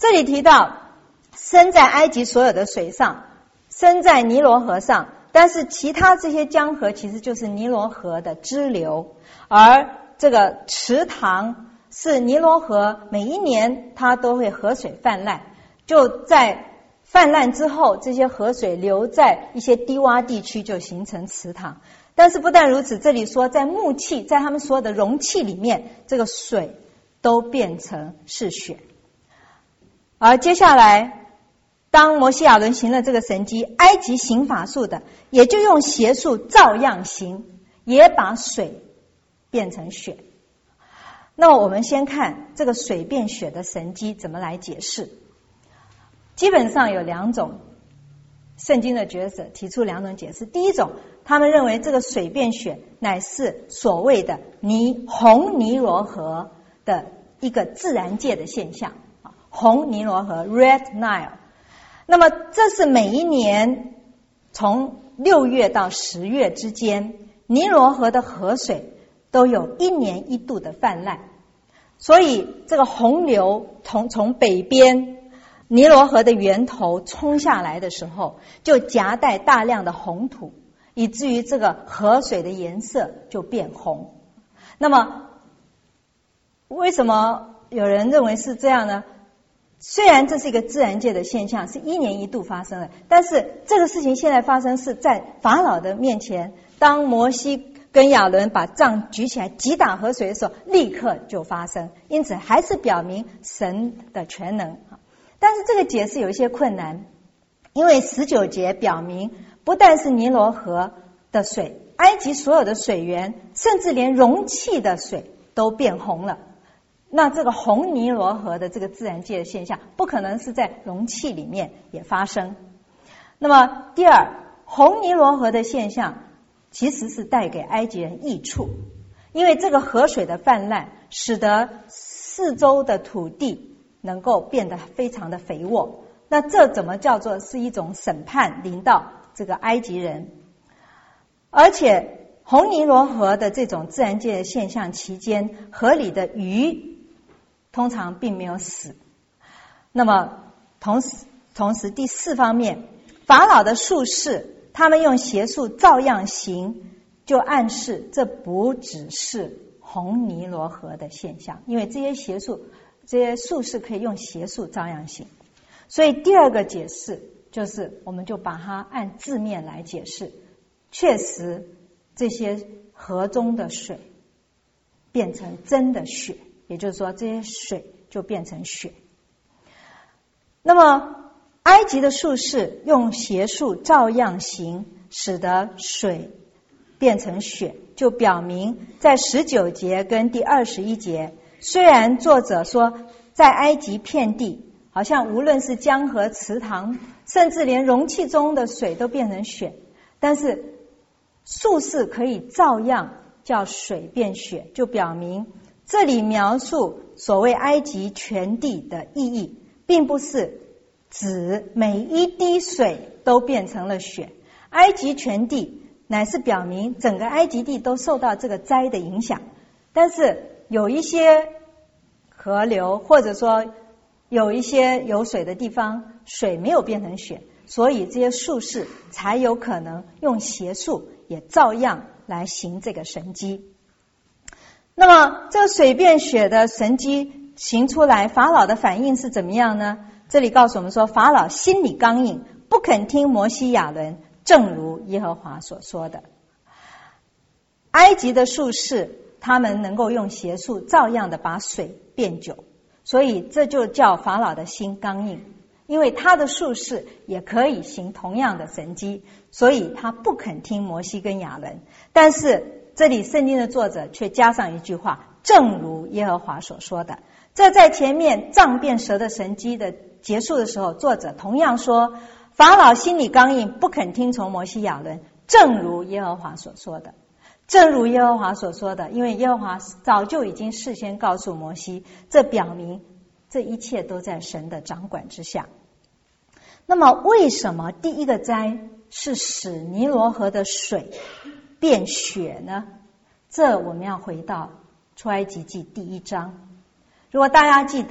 这里提到生在埃及所有的水上，生在尼罗河上，但是其他这些江河其实就是尼罗河的支流，而这个池塘是尼罗河每一年它都会河水泛滥，就在泛滥之后，这些河水流在一些低洼地区就形成池塘。但是不但如此，这里说在木器，在他们所有的容器里面，这个水都变成是血。而接下来当摩西亚伦行了这个神迹，埃及行法术的也就用邪术照样行，也把水变成血。那么我们先看这个水变血的神迹怎么来解释。基本上有两种，圣经的学者提出两种解释。第一种，他们认为这个水变血乃是所谓的红尼罗河的一个自然界的现象，红尼罗河 Red Nile。 那么这是每一年从6月到10月之间，尼罗河的河水都有1年1度的泛滥，所以这个洪流从北边尼罗河的源头冲下来的时候，就夹带大量的红土，以至于这个河水的颜色就变红。那么为什么有人认为是这样呢？虽然这是一个自然界的现象，是1年1度发生的，但是这个事情现在发生是在法老的面前，当摩西跟亚伦把杖举起来击打河水的时候，立刻就发生，因此还是表明神的全能。但是这个解释有一些困难，因为19节表明不但是尼罗河的水，埃及所有的水源，甚至连容器的水都变红了。那这个红尼罗河的这个自然界的现象，不可能是在容器里面也发生。那么第二，红尼罗河的现象其实是带给埃及人益处，因为这个河水的泛滥，使得四周的土地能够变得非常的肥沃。那这怎么叫做是一种审判临到这个埃及人？而且红尼罗河的这种自然界的现象期间，河里的鱼通常并没有死。那么同时第四方面，法老的术士他们用邪术照样行，就暗示这不只是红尼罗河的现象，因为这些术士可以用邪术照样行。所以第二个解释就是，我们就把它按字面来解释，确实这些河中的水变成真的血，也就是说这些水就变成血。那么埃及的术士用邪术照样行，使得水变成血，就表明在19节跟第21节，虽然作者说在埃及遍地好像无论是江河池塘，甚至连容器中的水都变成血，但是术士可以照样叫水变血，就表明这里描述所谓埃及全地的意义，并不是指每一滴水都变成了血。埃及全地乃是表明整个埃及地都受到这个灾的影响，但是有一些河流，或者说有一些有水的地方，水没有变成血，所以这些术士才有可能用邪术也照样来行这个神迹。那么这个水变血的神迹行出来，法老的反应是怎么样呢？这里告诉我们说，法老心里刚硬，不肯听摩西亚伦，正如耶和华所说的。埃及的术士他们能够用邪术照样的把水变酒，所以这就叫法老的心刚硬，因为他的术士也可以行同样的神迹，所以他不肯听摩西跟亚伦。但是这里圣经的作者却加上一句话，正如耶和华所说的。这在前面杖变蛇的神迹的结束的时候，作者同样说，法老心里刚硬，不肯听从摩西亚伦，正如耶和华所说的。正如耶和华所说的，因为耶和华早就已经事先告诉摩西，这表明这一切都在神的掌管之下。那么为什么第一个灾是使尼罗河的水变血呢？这我们要回到出埃及记第1章。如果大家记得，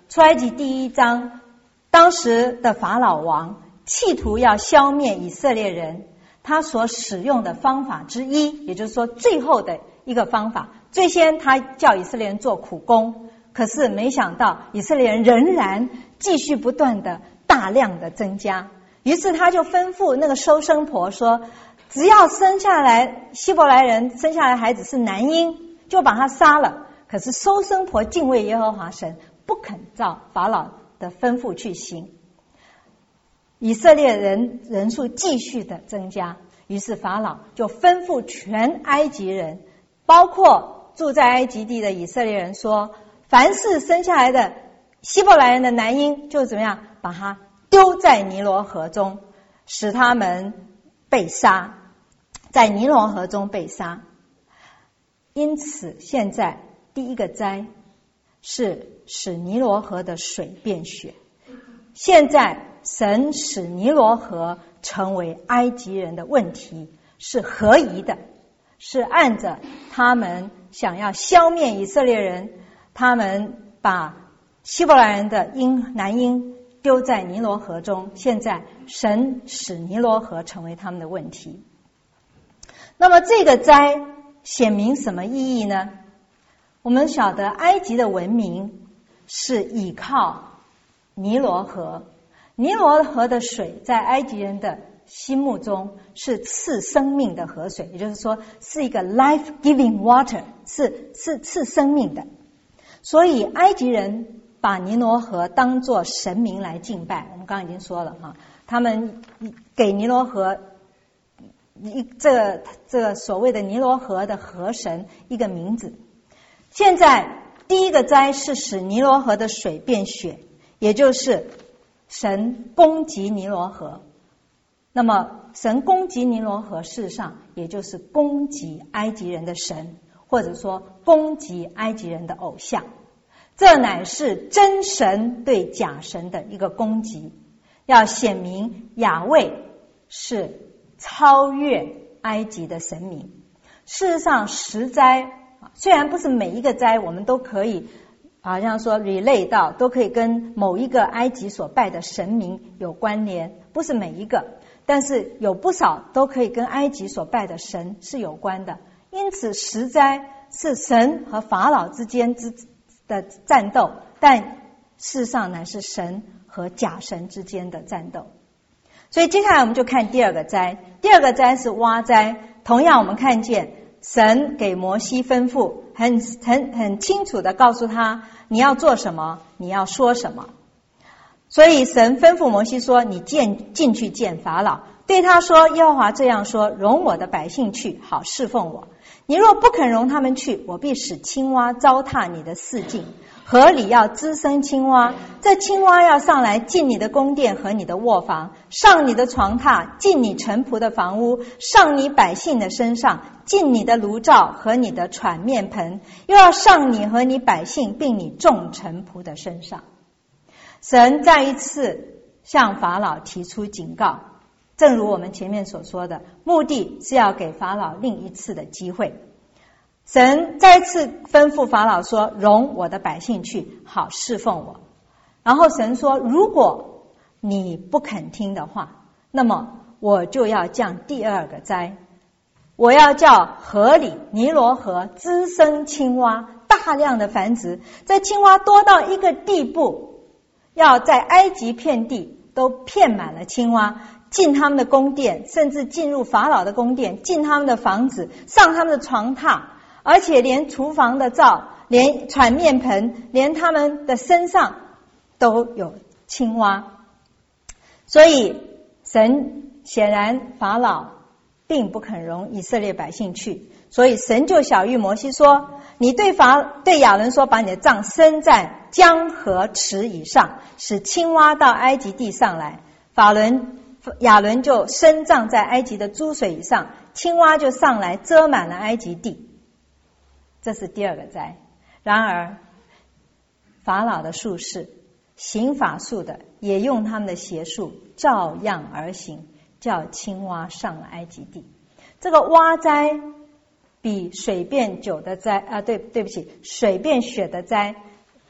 出埃及第1章，当时的法老王企图要消灭以色列人，他所使用的方法之一，也就是说最后的一个方法，最先他叫以色列人做苦工，可是没想到以色列人仍然继续不断的大量的增加，于是他就吩咐那个收生婆说，只要生下来希伯来人生下来孩子是男婴，就把他杀了。可是收生婆敬畏耶和华神，不肯照法老的吩咐去行，以色列人人数继续的增加，于是法老就吩咐全埃及人，包括住在埃及地的以色列人说，凡是生下来的希伯来人的男婴，就怎么样，把他丢在尼罗河中，使他们被杀，在尼罗河中被杀。因此现在第一个灾是使尼罗河的水变血。现在神使尼罗河成为埃及人的问题，是合宜的，是按着他们想要消灭以色列人，他们把希伯来人的男婴丢在尼罗河中，现在神使尼罗河成为他们的问题。那么这个灾显明什么意义呢？我们晓得埃及的文明是依靠尼罗河，尼罗河的水在埃及人的心目中是赐生命的河水，也就是说是一个 life-giving water， 是赐生命的。所以埃及人把尼罗河当作神明来敬拜，我们刚刚已经说了哈，他们给尼罗河这个所谓的尼罗河的河神一个名字。现在第一个灾是使尼罗河的水变血，也就是神攻击尼罗河。那么神攻击尼罗河，事实上也就是攻击埃及人的神，或者说攻击埃及人的偶像。这乃是真神对假神的一个攻击，要显明亚卫是超越埃及的神明。事实上10灾虽然不是每一个灾我们都可以好像说 relate 到，都可以跟某一个埃及所拜的神明有关联，不是每一个，但是有不少都可以跟埃及所拜的神是有关的。因此10灾是神和法老之间的战斗，但事实上乃是神和假神之间的战斗。所以接下来我们就看第二个灾。第二个灾是蛙灾，同样我们看见神给摩西吩咐，很清楚的告诉他你要做什么，你要说什么。所以神吩咐摩西说，你进去见法老，对他说，耶和华这样说，容我的百姓去，好侍奉我。你若不肯容他们去，我必使青蛙糟蹋你的四境，河里要滋生青蛙，这青蛙要上来进你的宫殿和你的卧房，上你的床榻，进你臣仆的房屋，上你百姓的身上，进你的炉灶和你的椽面盆，又要上你和你百姓并你众臣仆的身上。神再一次向法老提出警告，正如我们前面所说的，目的是要给法老另一次的机会。神再次吩咐法老说，容我的百姓去，好侍奉我。然后神说，如果你不肯听的话，那么我就要降第二个灾，我要叫河里尼罗河滋生青蛙，大量的繁殖，这青蛙多到一个地步，要在埃及遍地都遍满了青蛙，进他们的宫殿，甚至进入法老的宫殿，进他们的房子，上他们的床榻，而且连厨房的灶，连椽面盆，连他们的身上都有青蛙。所以神显然法老并不肯容以色列百姓去，所以神就晓谕摩西说，你对亚伦说，把你的杖伸在江河池以上，使青蛙到埃及地上来。亚伦就伸杖在埃及的诸水以上，青蛙就上来遮满了埃及地。这是第二个灾。然而法老的术士行法术的也用他们的邪术照样而行，叫青蛙上了埃及地。这个蛙灾比水变酒的灾对不起，水变血的灾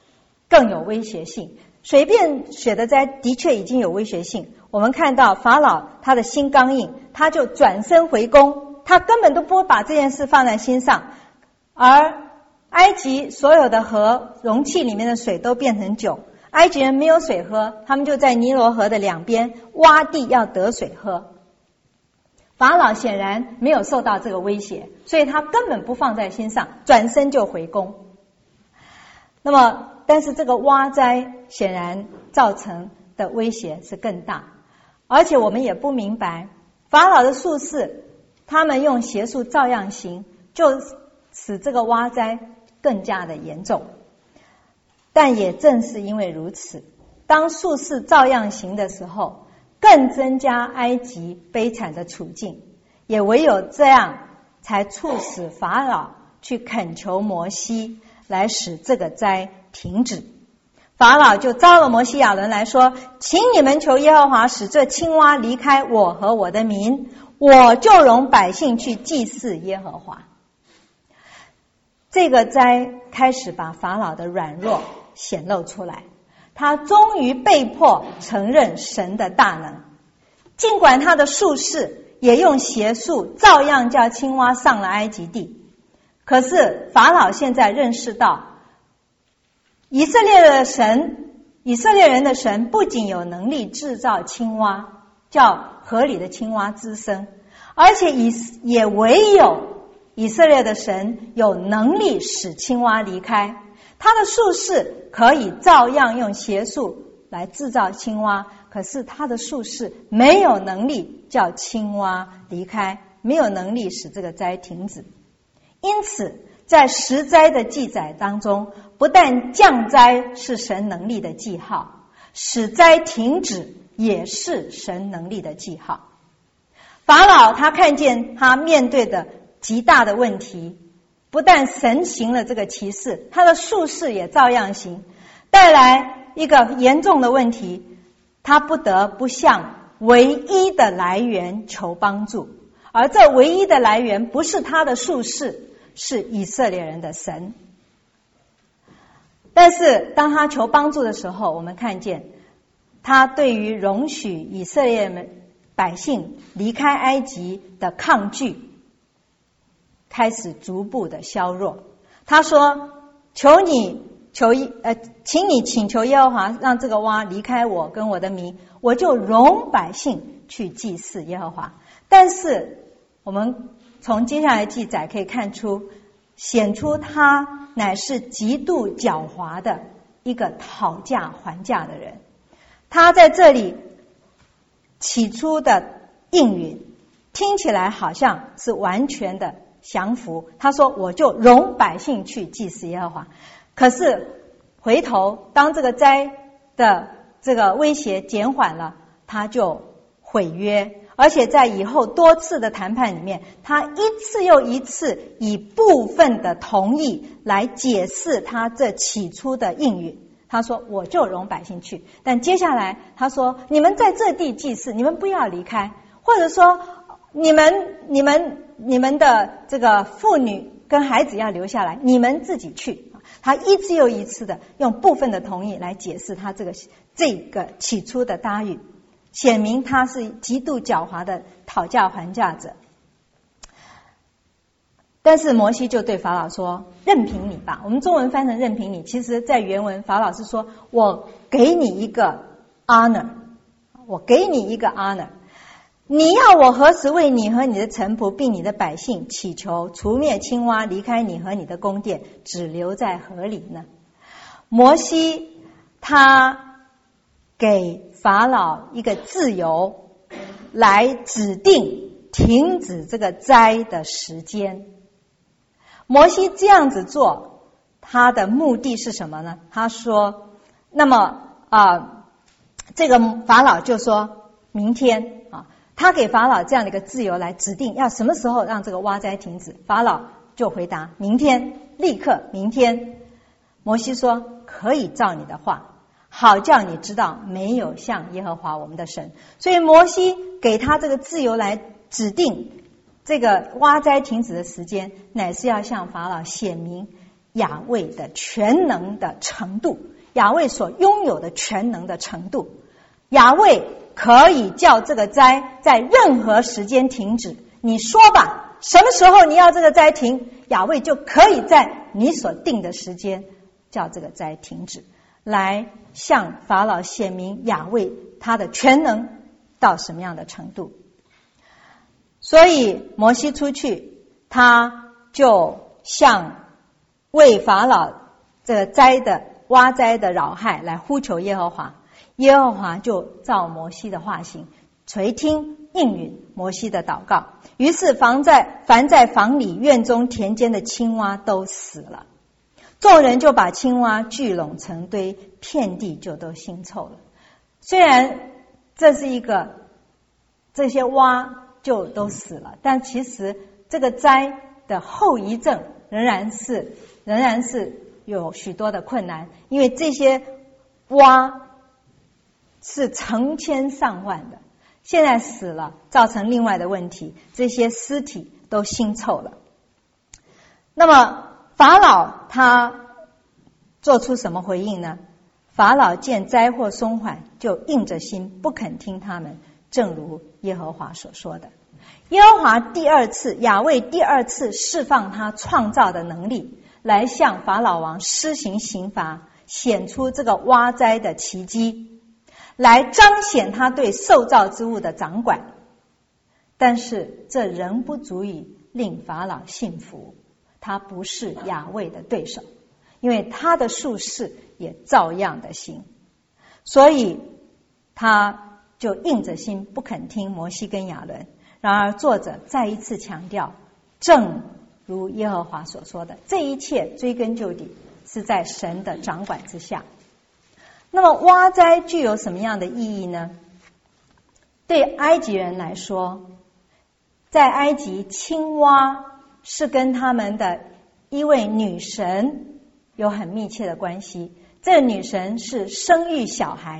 更有威胁性。水变水的灾的确已经有威胁性，我们看到法老他的心刚硬，他就转身回宫，他根本都不会把这件事放在心上。而埃及所有的河容器里面的水都变成酒，埃及人没有水喝，他们就在尼罗河的两边挖地要得水喝。法老显然没有受到这个威胁，所以他根本不放在心上，转身就回宫。那么但是这个蛙灾显然造成的威胁是更大，而且我们也不明白法老的术士他们用邪术照样行，就使这个蛙灾更加的严重。但也正是因为如此，当术士照样行的时候，更增加埃及悲惨的处境，也唯有这样才促使法老去恳求摩西来使这个灾停止。法老就招了摩西亚伦来说，请你们求耶和华使这青蛙离开我和我的民，我就容百姓去祭祀耶和华。这个灾开始把法老的软弱显露出来，他终于被迫承认神的大能。尽管他的术士也用邪术照样叫青蛙上了埃及地，可是法老现在认识到以色列人的神不仅有能力制造青蛙，叫河里的青蛙滋生，而且也唯有以色列的神有能力使青蛙离开。他的术士可以照样用邪术来制造青蛙，可是他的术士没有能力叫青蛙离开，没有能力使这个灾停止。因此在十灾的记载当中，不但降灾是神能力的记号，使灾停止也是神能力的记号。法老他看见他面对的极大的问题，不但神行了这个奇事，他的术士也照样行，带来一个严重的问题，他不得不向唯一的来源求帮助，而这唯一的来源不是他的术士，是以色列人的神。但是当他求帮助的时候，我们看见他对于容许以色列百姓离开埃及的抗拒开始逐步的削弱。他说请你请求耶和华让这个蛙离开我跟我的民，我就容百姓去祭祀耶和华。但是我们从接下来记载可以看出，显出他乃是极度狡猾的一个讨价还价的人。他在这里起初的应允听起来好像是完全的降服，他说我就容百姓去祭祀耶和华。可是回头当这个灾的这个威胁减缓了，他就毁约，而且在以后多次的谈判里面，他一次又一次以部分的同意来解释他这起初的应允。他说我就容百姓去，但接下来他说你们在这地祭祀，你们不要离开，或者说你们的这个妇女跟孩子要留下来，你们自己去。他一次又一次的用部分的同意来解释他这个起初的答应，显明他是极度狡猾的讨价还价者。但是摩西就对法老说任凭你吧，我们中文翻成任凭你，其实在原文法老是说我给你一个 honor， 我给你一个 honor，你要我何时为你和你的臣仆并你的百姓祈求，除灭青蛙离开你和你的宫殿，只留在河里呢？摩西他给法老一个自由来指定停止这个灾的时间。摩西这样子做，他的目的是什么呢？他说那么这个法老就说明天他给法老这样的一个自由来指定要什么时候让这个蛙灾停止，法老就回答明天，立刻明天。摩西说可以照你的话，好叫你知道没有像耶和华我们的神。所以摩西给他这个自由来指定这个蛙灾停止的时间，乃是要向法老显明亚卫的全能的程度， 亚卫所拥有的全能的程度。亚卫可以叫这个灾在任何时间停止，你说吧，什么时候你要这个灾停，亚卫就可以在你所定的时间叫这个灾停止，来向法老显明亚卫他的全能到什么样的程度。所以摩西出去，他就向为法老这个灾的蛙灾的扰害来呼求耶和华，耶和华就照摩西的话行，垂听应允摩西的祷告。于是凡在房里、院中、田间的青蛙都死了。众人就把青蛙聚拢成堆，遍地就都腥臭了。虽然这些蛙就都死了，但其实这个灾的后遗症仍然是有许多的困难，因为这些蛙是成千上万的，现在死了，造成另外的问题，这些尸体都腥臭了。那么法老他做出什么回应呢？法老见灾祸松缓，就硬着心不肯听他们，正如耶和华所说的。耶和华亚卫第二次释放他创造的能力，来向法老王施行刑罚，显出这个蛙灾的奇迹，来彰显他对受造之物的掌管。但是这仍不足以令法老信服，他不是亚卫的对手，因为他的术士也照样的行，所以他就硬着心不肯听摩西跟亚伦。然而作者再一次强调，正如耶和华所说的，这一切追根究底是在神的掌管之下。那么蛙灾具有什么样的意义呢？对埃及人来说，在埃及青蛙是跟他们的一位女神有很密切的关系。这女神是生育小孩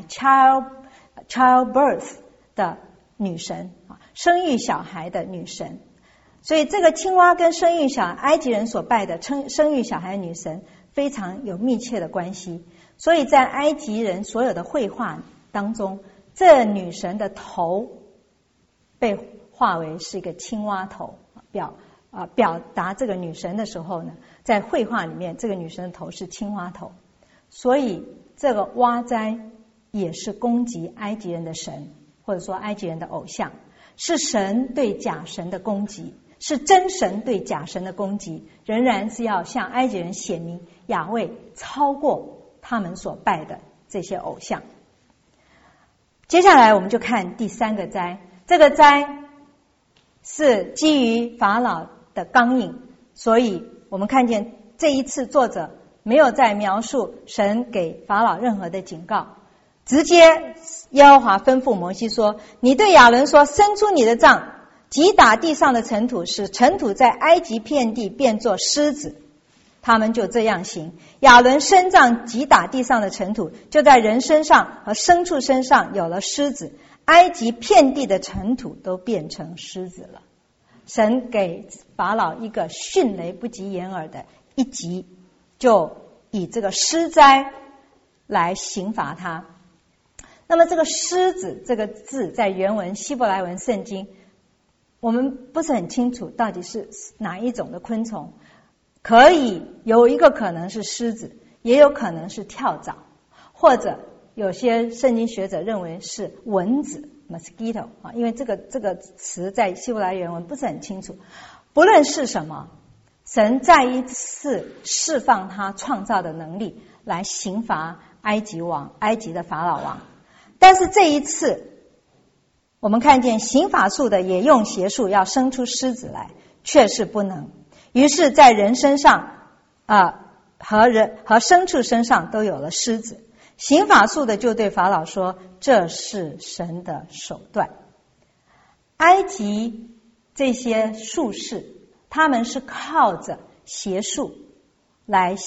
childbirth 的女神，生育小孩的女神。所以这个青蛙跟埃及人所拜的生育小孩女神非常有密切的关系。所以在埃及人所有的绘画当中，这女神的头被画为是一个青蛙头，表达这个女神的时候呢，在绘画里面这个女神的头是青蛙头。所以这个蛙灾也是攻击埃及人的神，或者说埃及人的偶像，是神对假神的攻击，是真神对假神的攻击，仍然是要向埃及人显明亚卫超过他们所拜的这些偶像。接下来我们就看第三个灾，这个灾是基于法老的刚硬，所以我们看见这一次作者没有再描述神给法老任何的警告，直接耶和华吩咐摩西说，你对亚伦说，伸出你的杖，击打地上的尘土，使尘土在埃及遍地变作狮子。他们就这样行，亚伦伸杖击打地上的尘土，就在人身上和牲畜身上有了狮子，埃及遍地的尘土都变成狮子了。神给法老一个迅雷不及掩耳的一击，就以这个狮灾来刑罚他。那么这个狮子这个字在原文希伯来文圣经我们不是很清楚到底是哪一种的昆虫，可以有一个可能是狮子，也有可能是跳蚤，或者有些圣经学者认为是蚊子 mosquito， 因为这个词在希伯来原文不是很清楚。不论是什么，神再一次释放他创造的能力来刑罚埃及的法老王。但是这一次我们看见行法术的也用邪术要生出狮子来，却是不能。于是在人身上和牲畜身上都有了狮子。行法术的就对法老说，这是神的手段。埃及这些术士，他们是靠着邪术来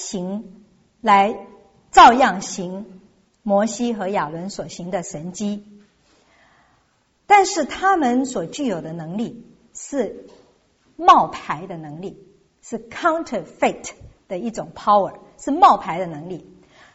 照样行摩西和亚伦所行的神迹，但是他们所具有的能力是冒牌的能力，是 counterfeit 的一种 power， 是冒牌的能力。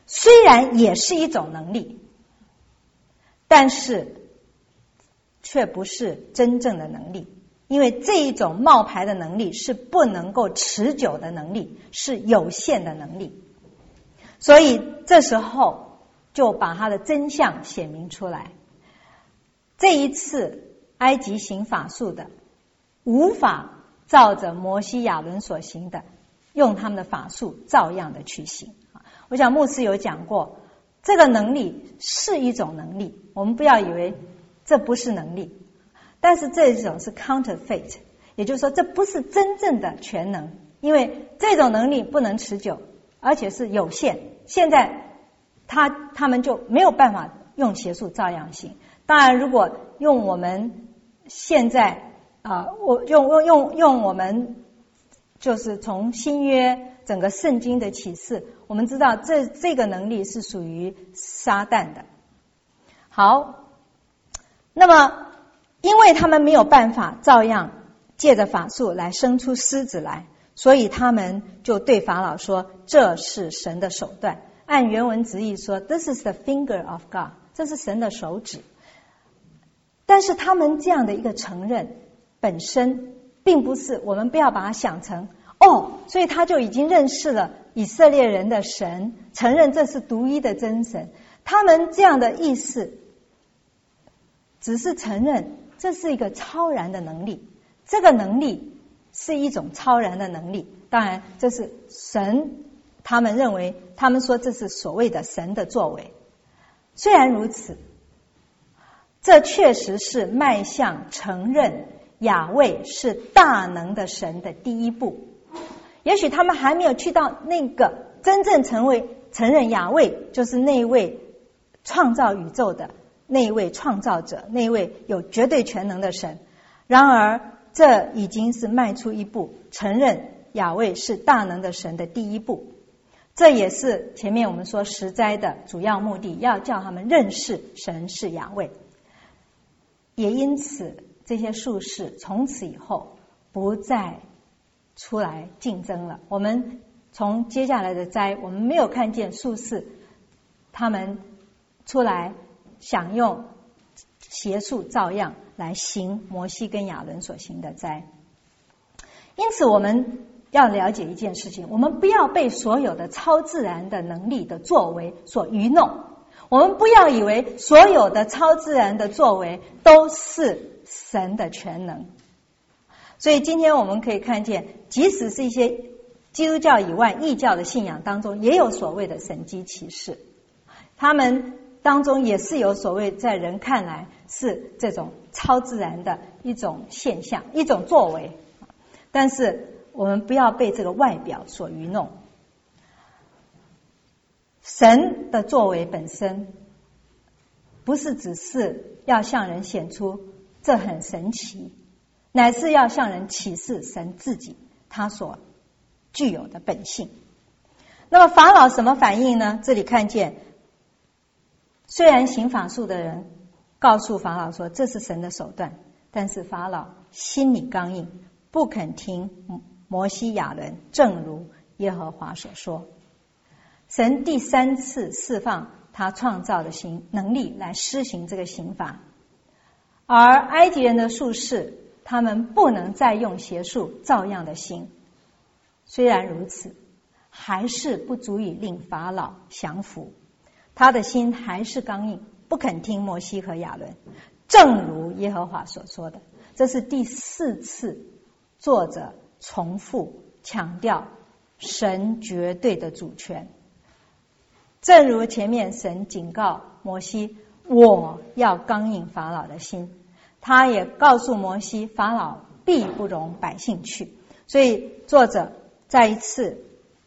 虽然也是一种能力，但是却不是真正的能力，因为这一种冒牌的能力是不能够持久的能力，是有限的能力。所以这时候就把它的真相显明出来。这一次埃及行法术的无法照着摩西亚伦所行的，用他们的法术照样的去行。我想牧师有讲过，这个能力是一种能力，我们不要以为这不是能力，但是这种是 counterfeit， 也就是说这不是真正的全能，因为这种能力不能持久，而且是有限。现在他们就没有办法用邪术照样行。当然如果用我们现在用我们就是从新约整个圣经的启示，我们知道这个能力是属于撒旦的。好，那么因为他们没有办法照样借着法术来生出狮子来，所以他们就对法老说，这是神的手段。按原文直译说 This is the finger of God， 这是神的手指。但是他们这样的一个承认本身并不是，我们不要把它想成所以他就已经认识了以色列人的神，承认这是独一的真神。他们这样的意思只是承认这是一个超然的能力，这个能力是一种超然的能力。当然这是神，他们认为，他们说这是所谓的神的作为。虽然如此，这确实是迈向承认亚卫是大能的神的第一步。也许他们还没有去到那个真正承认亚卫就是那一位创造宇宙的那一位创造者，那一位有绝对全能的神。然而这已经是迈出一步，承认亚卫是大能的神的第一步。这也是前面我们说十灾的主要目的，要叫他们认识神是亚卫。也因此这些术士从此以后不再出来竞争了。我们从接下来的灾，我们没有看见术士他们出来想用邪术照样来行摩西跟亚伦所行的灾。因此我们要了解一件事情，我们不要被所有的超自然的能力的作为所愚弄，我们不要以为所有的超自然的作为都是神的全能。所以今天我们可以看见，即使是一些基督教以外异教的信仰当中，也有所谓的神迹奇事，他们当中也是有所谓在人看来是这种超自然的一种现象，一种作为。但是我们不要被这个外表所愚弄，神的作为本身不是只是要向人显出这很神奇，乃是要向人启示神自己他所具有的本性。那么法老什么反应呢？这里看见虽然行法术的人告诉法老说这是神的手段，但是法老心里刚硬，不肯听摩西亚伦，正如耶和华所说。神第三次释放他创造的能力来施行这个刑罚，而埃及人的术士他们不能再用邪术照样的行。虽然如此，还是不足以令法老降服，他的心还是刚硬，不肯听摩西和亚伦，正如耶和华所说的。这是第四次作者重复强调神绝对的主权。正如前面神警告摩西，我要刚硬法老的心，他也告诉摩西，法老必不容百姓去。所以作者再一次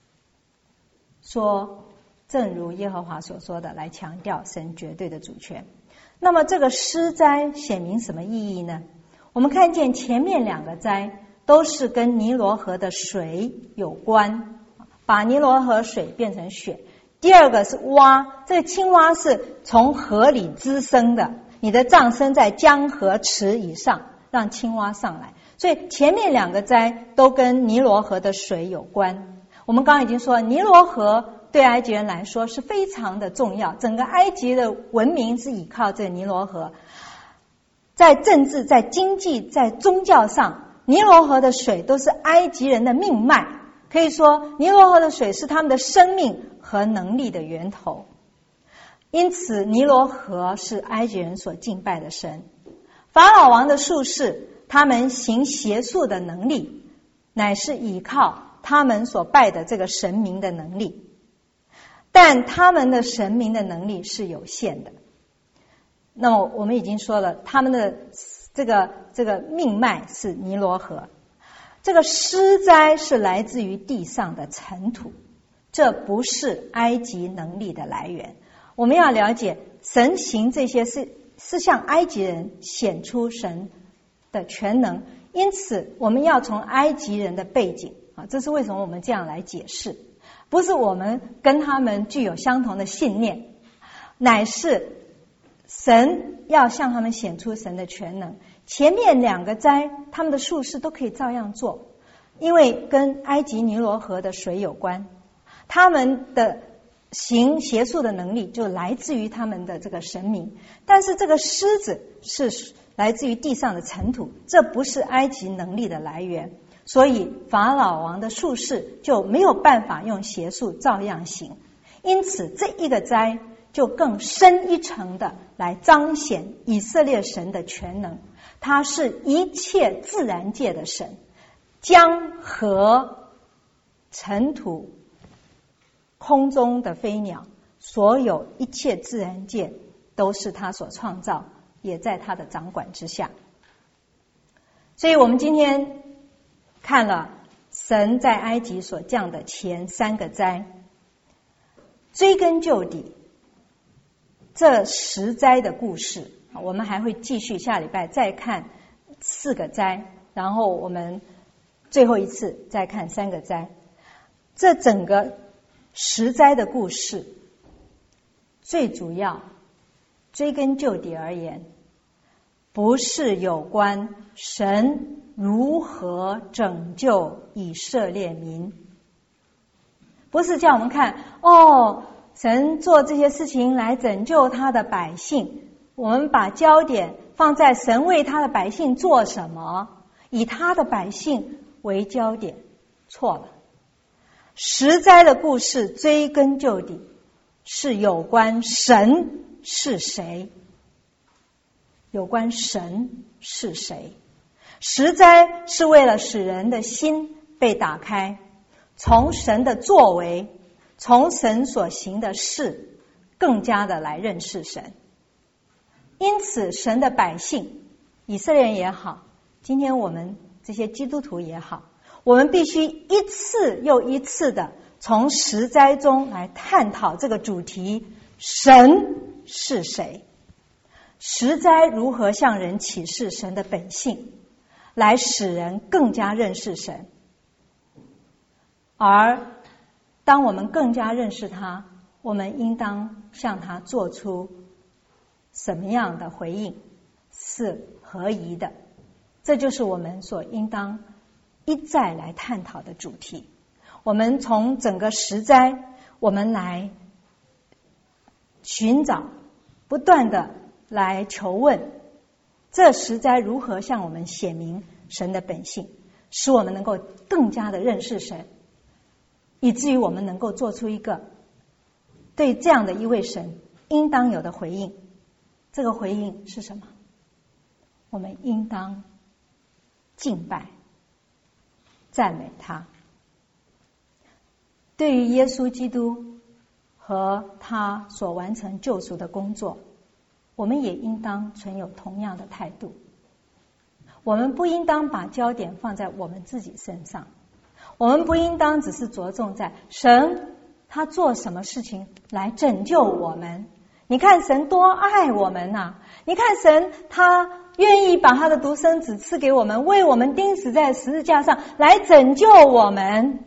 说，正如耶和华所说的，来强调神绝对的主权。那么这个施灾显明什么意义呢？我们看见前面两个灾都是跟尼罗河的水有关，把尼罗河水变成血。第二个是蛙，这个青蛙是从河里滋生的，你的杖伸在江河池以上，让青蛙上来。所以前面两个灾都跟尼罗河的水有关。我们刚刚已经说，尼罗河对埃及人来说是非常的重要。整个埃及的文明是依靠这个尼罗河，在政治、在经济、在宗教上，尼罗河的水都是埃及人的命脉。可以说，尼罗河的水是他们的生命和能力的源头。因此，尼罗河是埃及人所敬拜的神。法老王的术士，他们行邪术的能力，乃是依靠他们所拜的这个神明的能力。但他们的神明的能力是有限的。那么我们已经说了，他们的这个命脉是尼罗河。这个施灾是来自于地上的尘土，这不是埃及能力的来源。我们要了解，神行这些是向埃及人显出神的全能，因此我们要从埃及人的背景这是为什么我们这样来解释，不是我们跟他们具有相同的信念，乃是神要向他们显出神的全能。前面两个灾，他们的术士都可以照样做，因为跟埃及尼罗河的水有关，他们的行邪术的能力就来自于他们的这个神明。但是这个狮子是来自于地上的尘土，这不是埃及能力的来源，所以法老王的术士就没有办法用邪术照样行。因此这一个灾就更深一层的来彰显以色列神的全能。他是一切自然界的神，江河、尘土、空中的飞鸟，所有一切自然界都是他所创造，也在他的掌管之下。所以我们今天看了神在埃及所降的前三个灾，追根究底，这10灾的故事，我们还会继续下礼拜再看4个灾，然后我们最后一次再看3个灾。这整个10灾的故事，最主要追根究底而言，不是有关神如何拯救以色列民，不是叫我们看神做这些事情来拯救他的百姓，我们把焦点放在神为他的百姓做什么，以他的百姓为焦点，错了。10灾的故事追根究底是有关神是谁，有关神是谁。10灾是为了使人的心被打开，从神的作为，从神所行的事更加的来认识神。因此神的百姓，以色列人也好，今天我们这些基督徒也好，我们必须一次又一次的从10灾中来探讨这个主题，神是谁。10灾如何向人启示神的本性，来使人更加认识神。而当我们更加认识他，我们应当向他做出什么样的回应是合宜的，这就是我们所应当一再来探讨的主题。我们从整个10灾，我们来寻找，不断的来求问，这10灾如何向我们显明神的本性，使我们能够更加的认识神，以至于我们能够做出一个对这样的一位神应当有的回应。这个回应是什么？我们应当敬拜、赞美他。对于耶稣基督和他所完成救赎的工作，我们也应当存有同样的态度。我们不应当把焦点放在我们自己身上，我们不应当只是着重在神他做什么事情来拯救我们。你看神多爱我们啊，你看神他愿意把他的独生子赐给我们，为我们钉死在十字架上来拯救我们。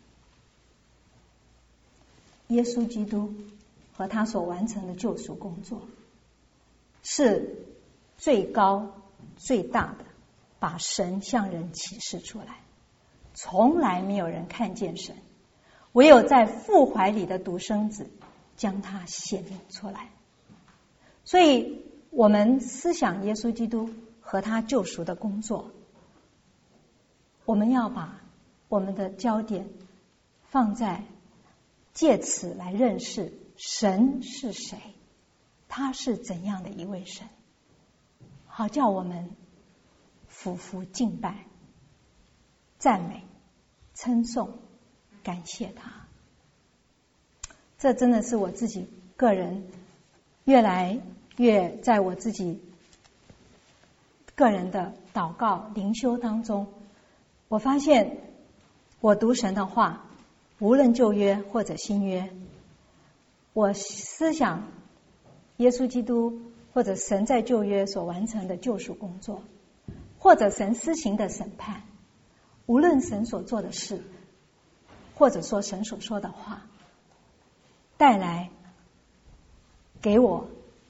耶稣基督和他所完成的救赎工作是最高最大的，把神向人启示出来。从来没有人看见神， 唯有在父怀里的独生子将他显明出来。所以我们思想耶稣基督和他救赎的工作，我们要把我们的焦点放在借此来认识神是谁，他是怎样的一位神，好叫我们俯伏敬拜、赞美、称颂、感谢他。这真的是我自己个人越来越在我自己个人的祷告灵修当中，我发现我读神的话，无论旧约或者新约，我思想耶稣基督或者神在旧约所完成的救赎工作，或者神施行的审判，无论神所做的事，或者说神所说的话，带来给我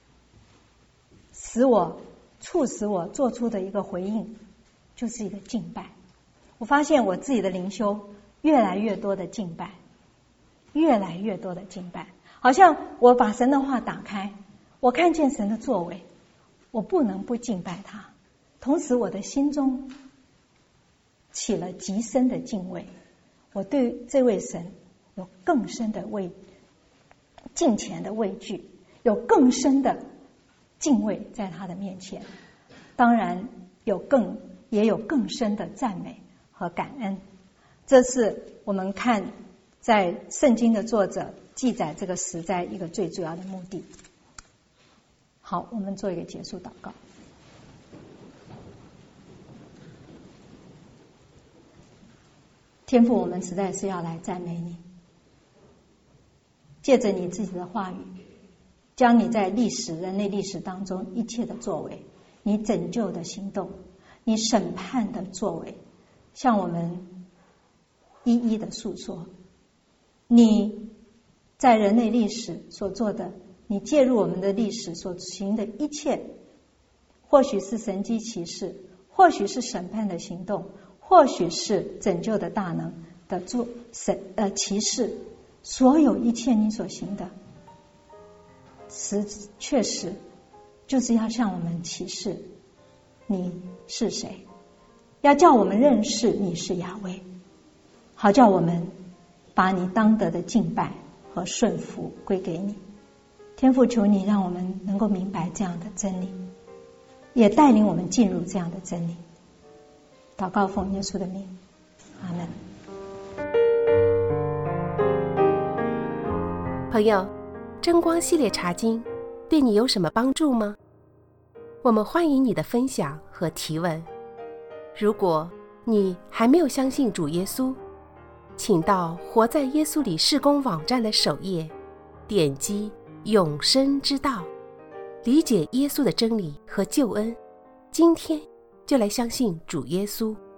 促使我做出的一个回应，就是一个敬拜。我发现我自己的灵修越来越多的敬拜，越来越多的敬拜，好像我把神的话打开，我看见神的作为，我不能不敬拜他，同时我的心中起了极深的敬畏，我对这位神有更深的敬虔的畏惧，有更深的敬畏在他的面前，当然也有更深的赞美和感恩。这是我们看在圣经的作者记载这个实在一个最主要的目的。好，我们做一个结束祷告。天父，我们实在是要来赞美你，借着你自己的话语，将你在人类历史当中一切的作为，你拯救的行动，你审判的作为，向我们一一的诉说。你在人类历史所做的，你介入我们的历史所行的一切，或许是神迹奇事，或许是审判的行动，或许是拯救的大能的奇事，所有一切你所行的，确实就是要向我们启示你是谁，要叫我们认识你是雅威，好叫我们把你当得的敬拜和顺服归给你。天父，求你让我们能够明白这样的真理，也带领我们进入这样的真理。祷告奉耶稣的名，阿们。 朋友，真光系列查经对你有什么帮助吗？我们欢迎你的分享和提问。如果你还没有相信主耶稣，请到活在耶稣里事工网站的首页，点击永生之道，理解耶稣的真理和救恩。今天就来相信主耶稣。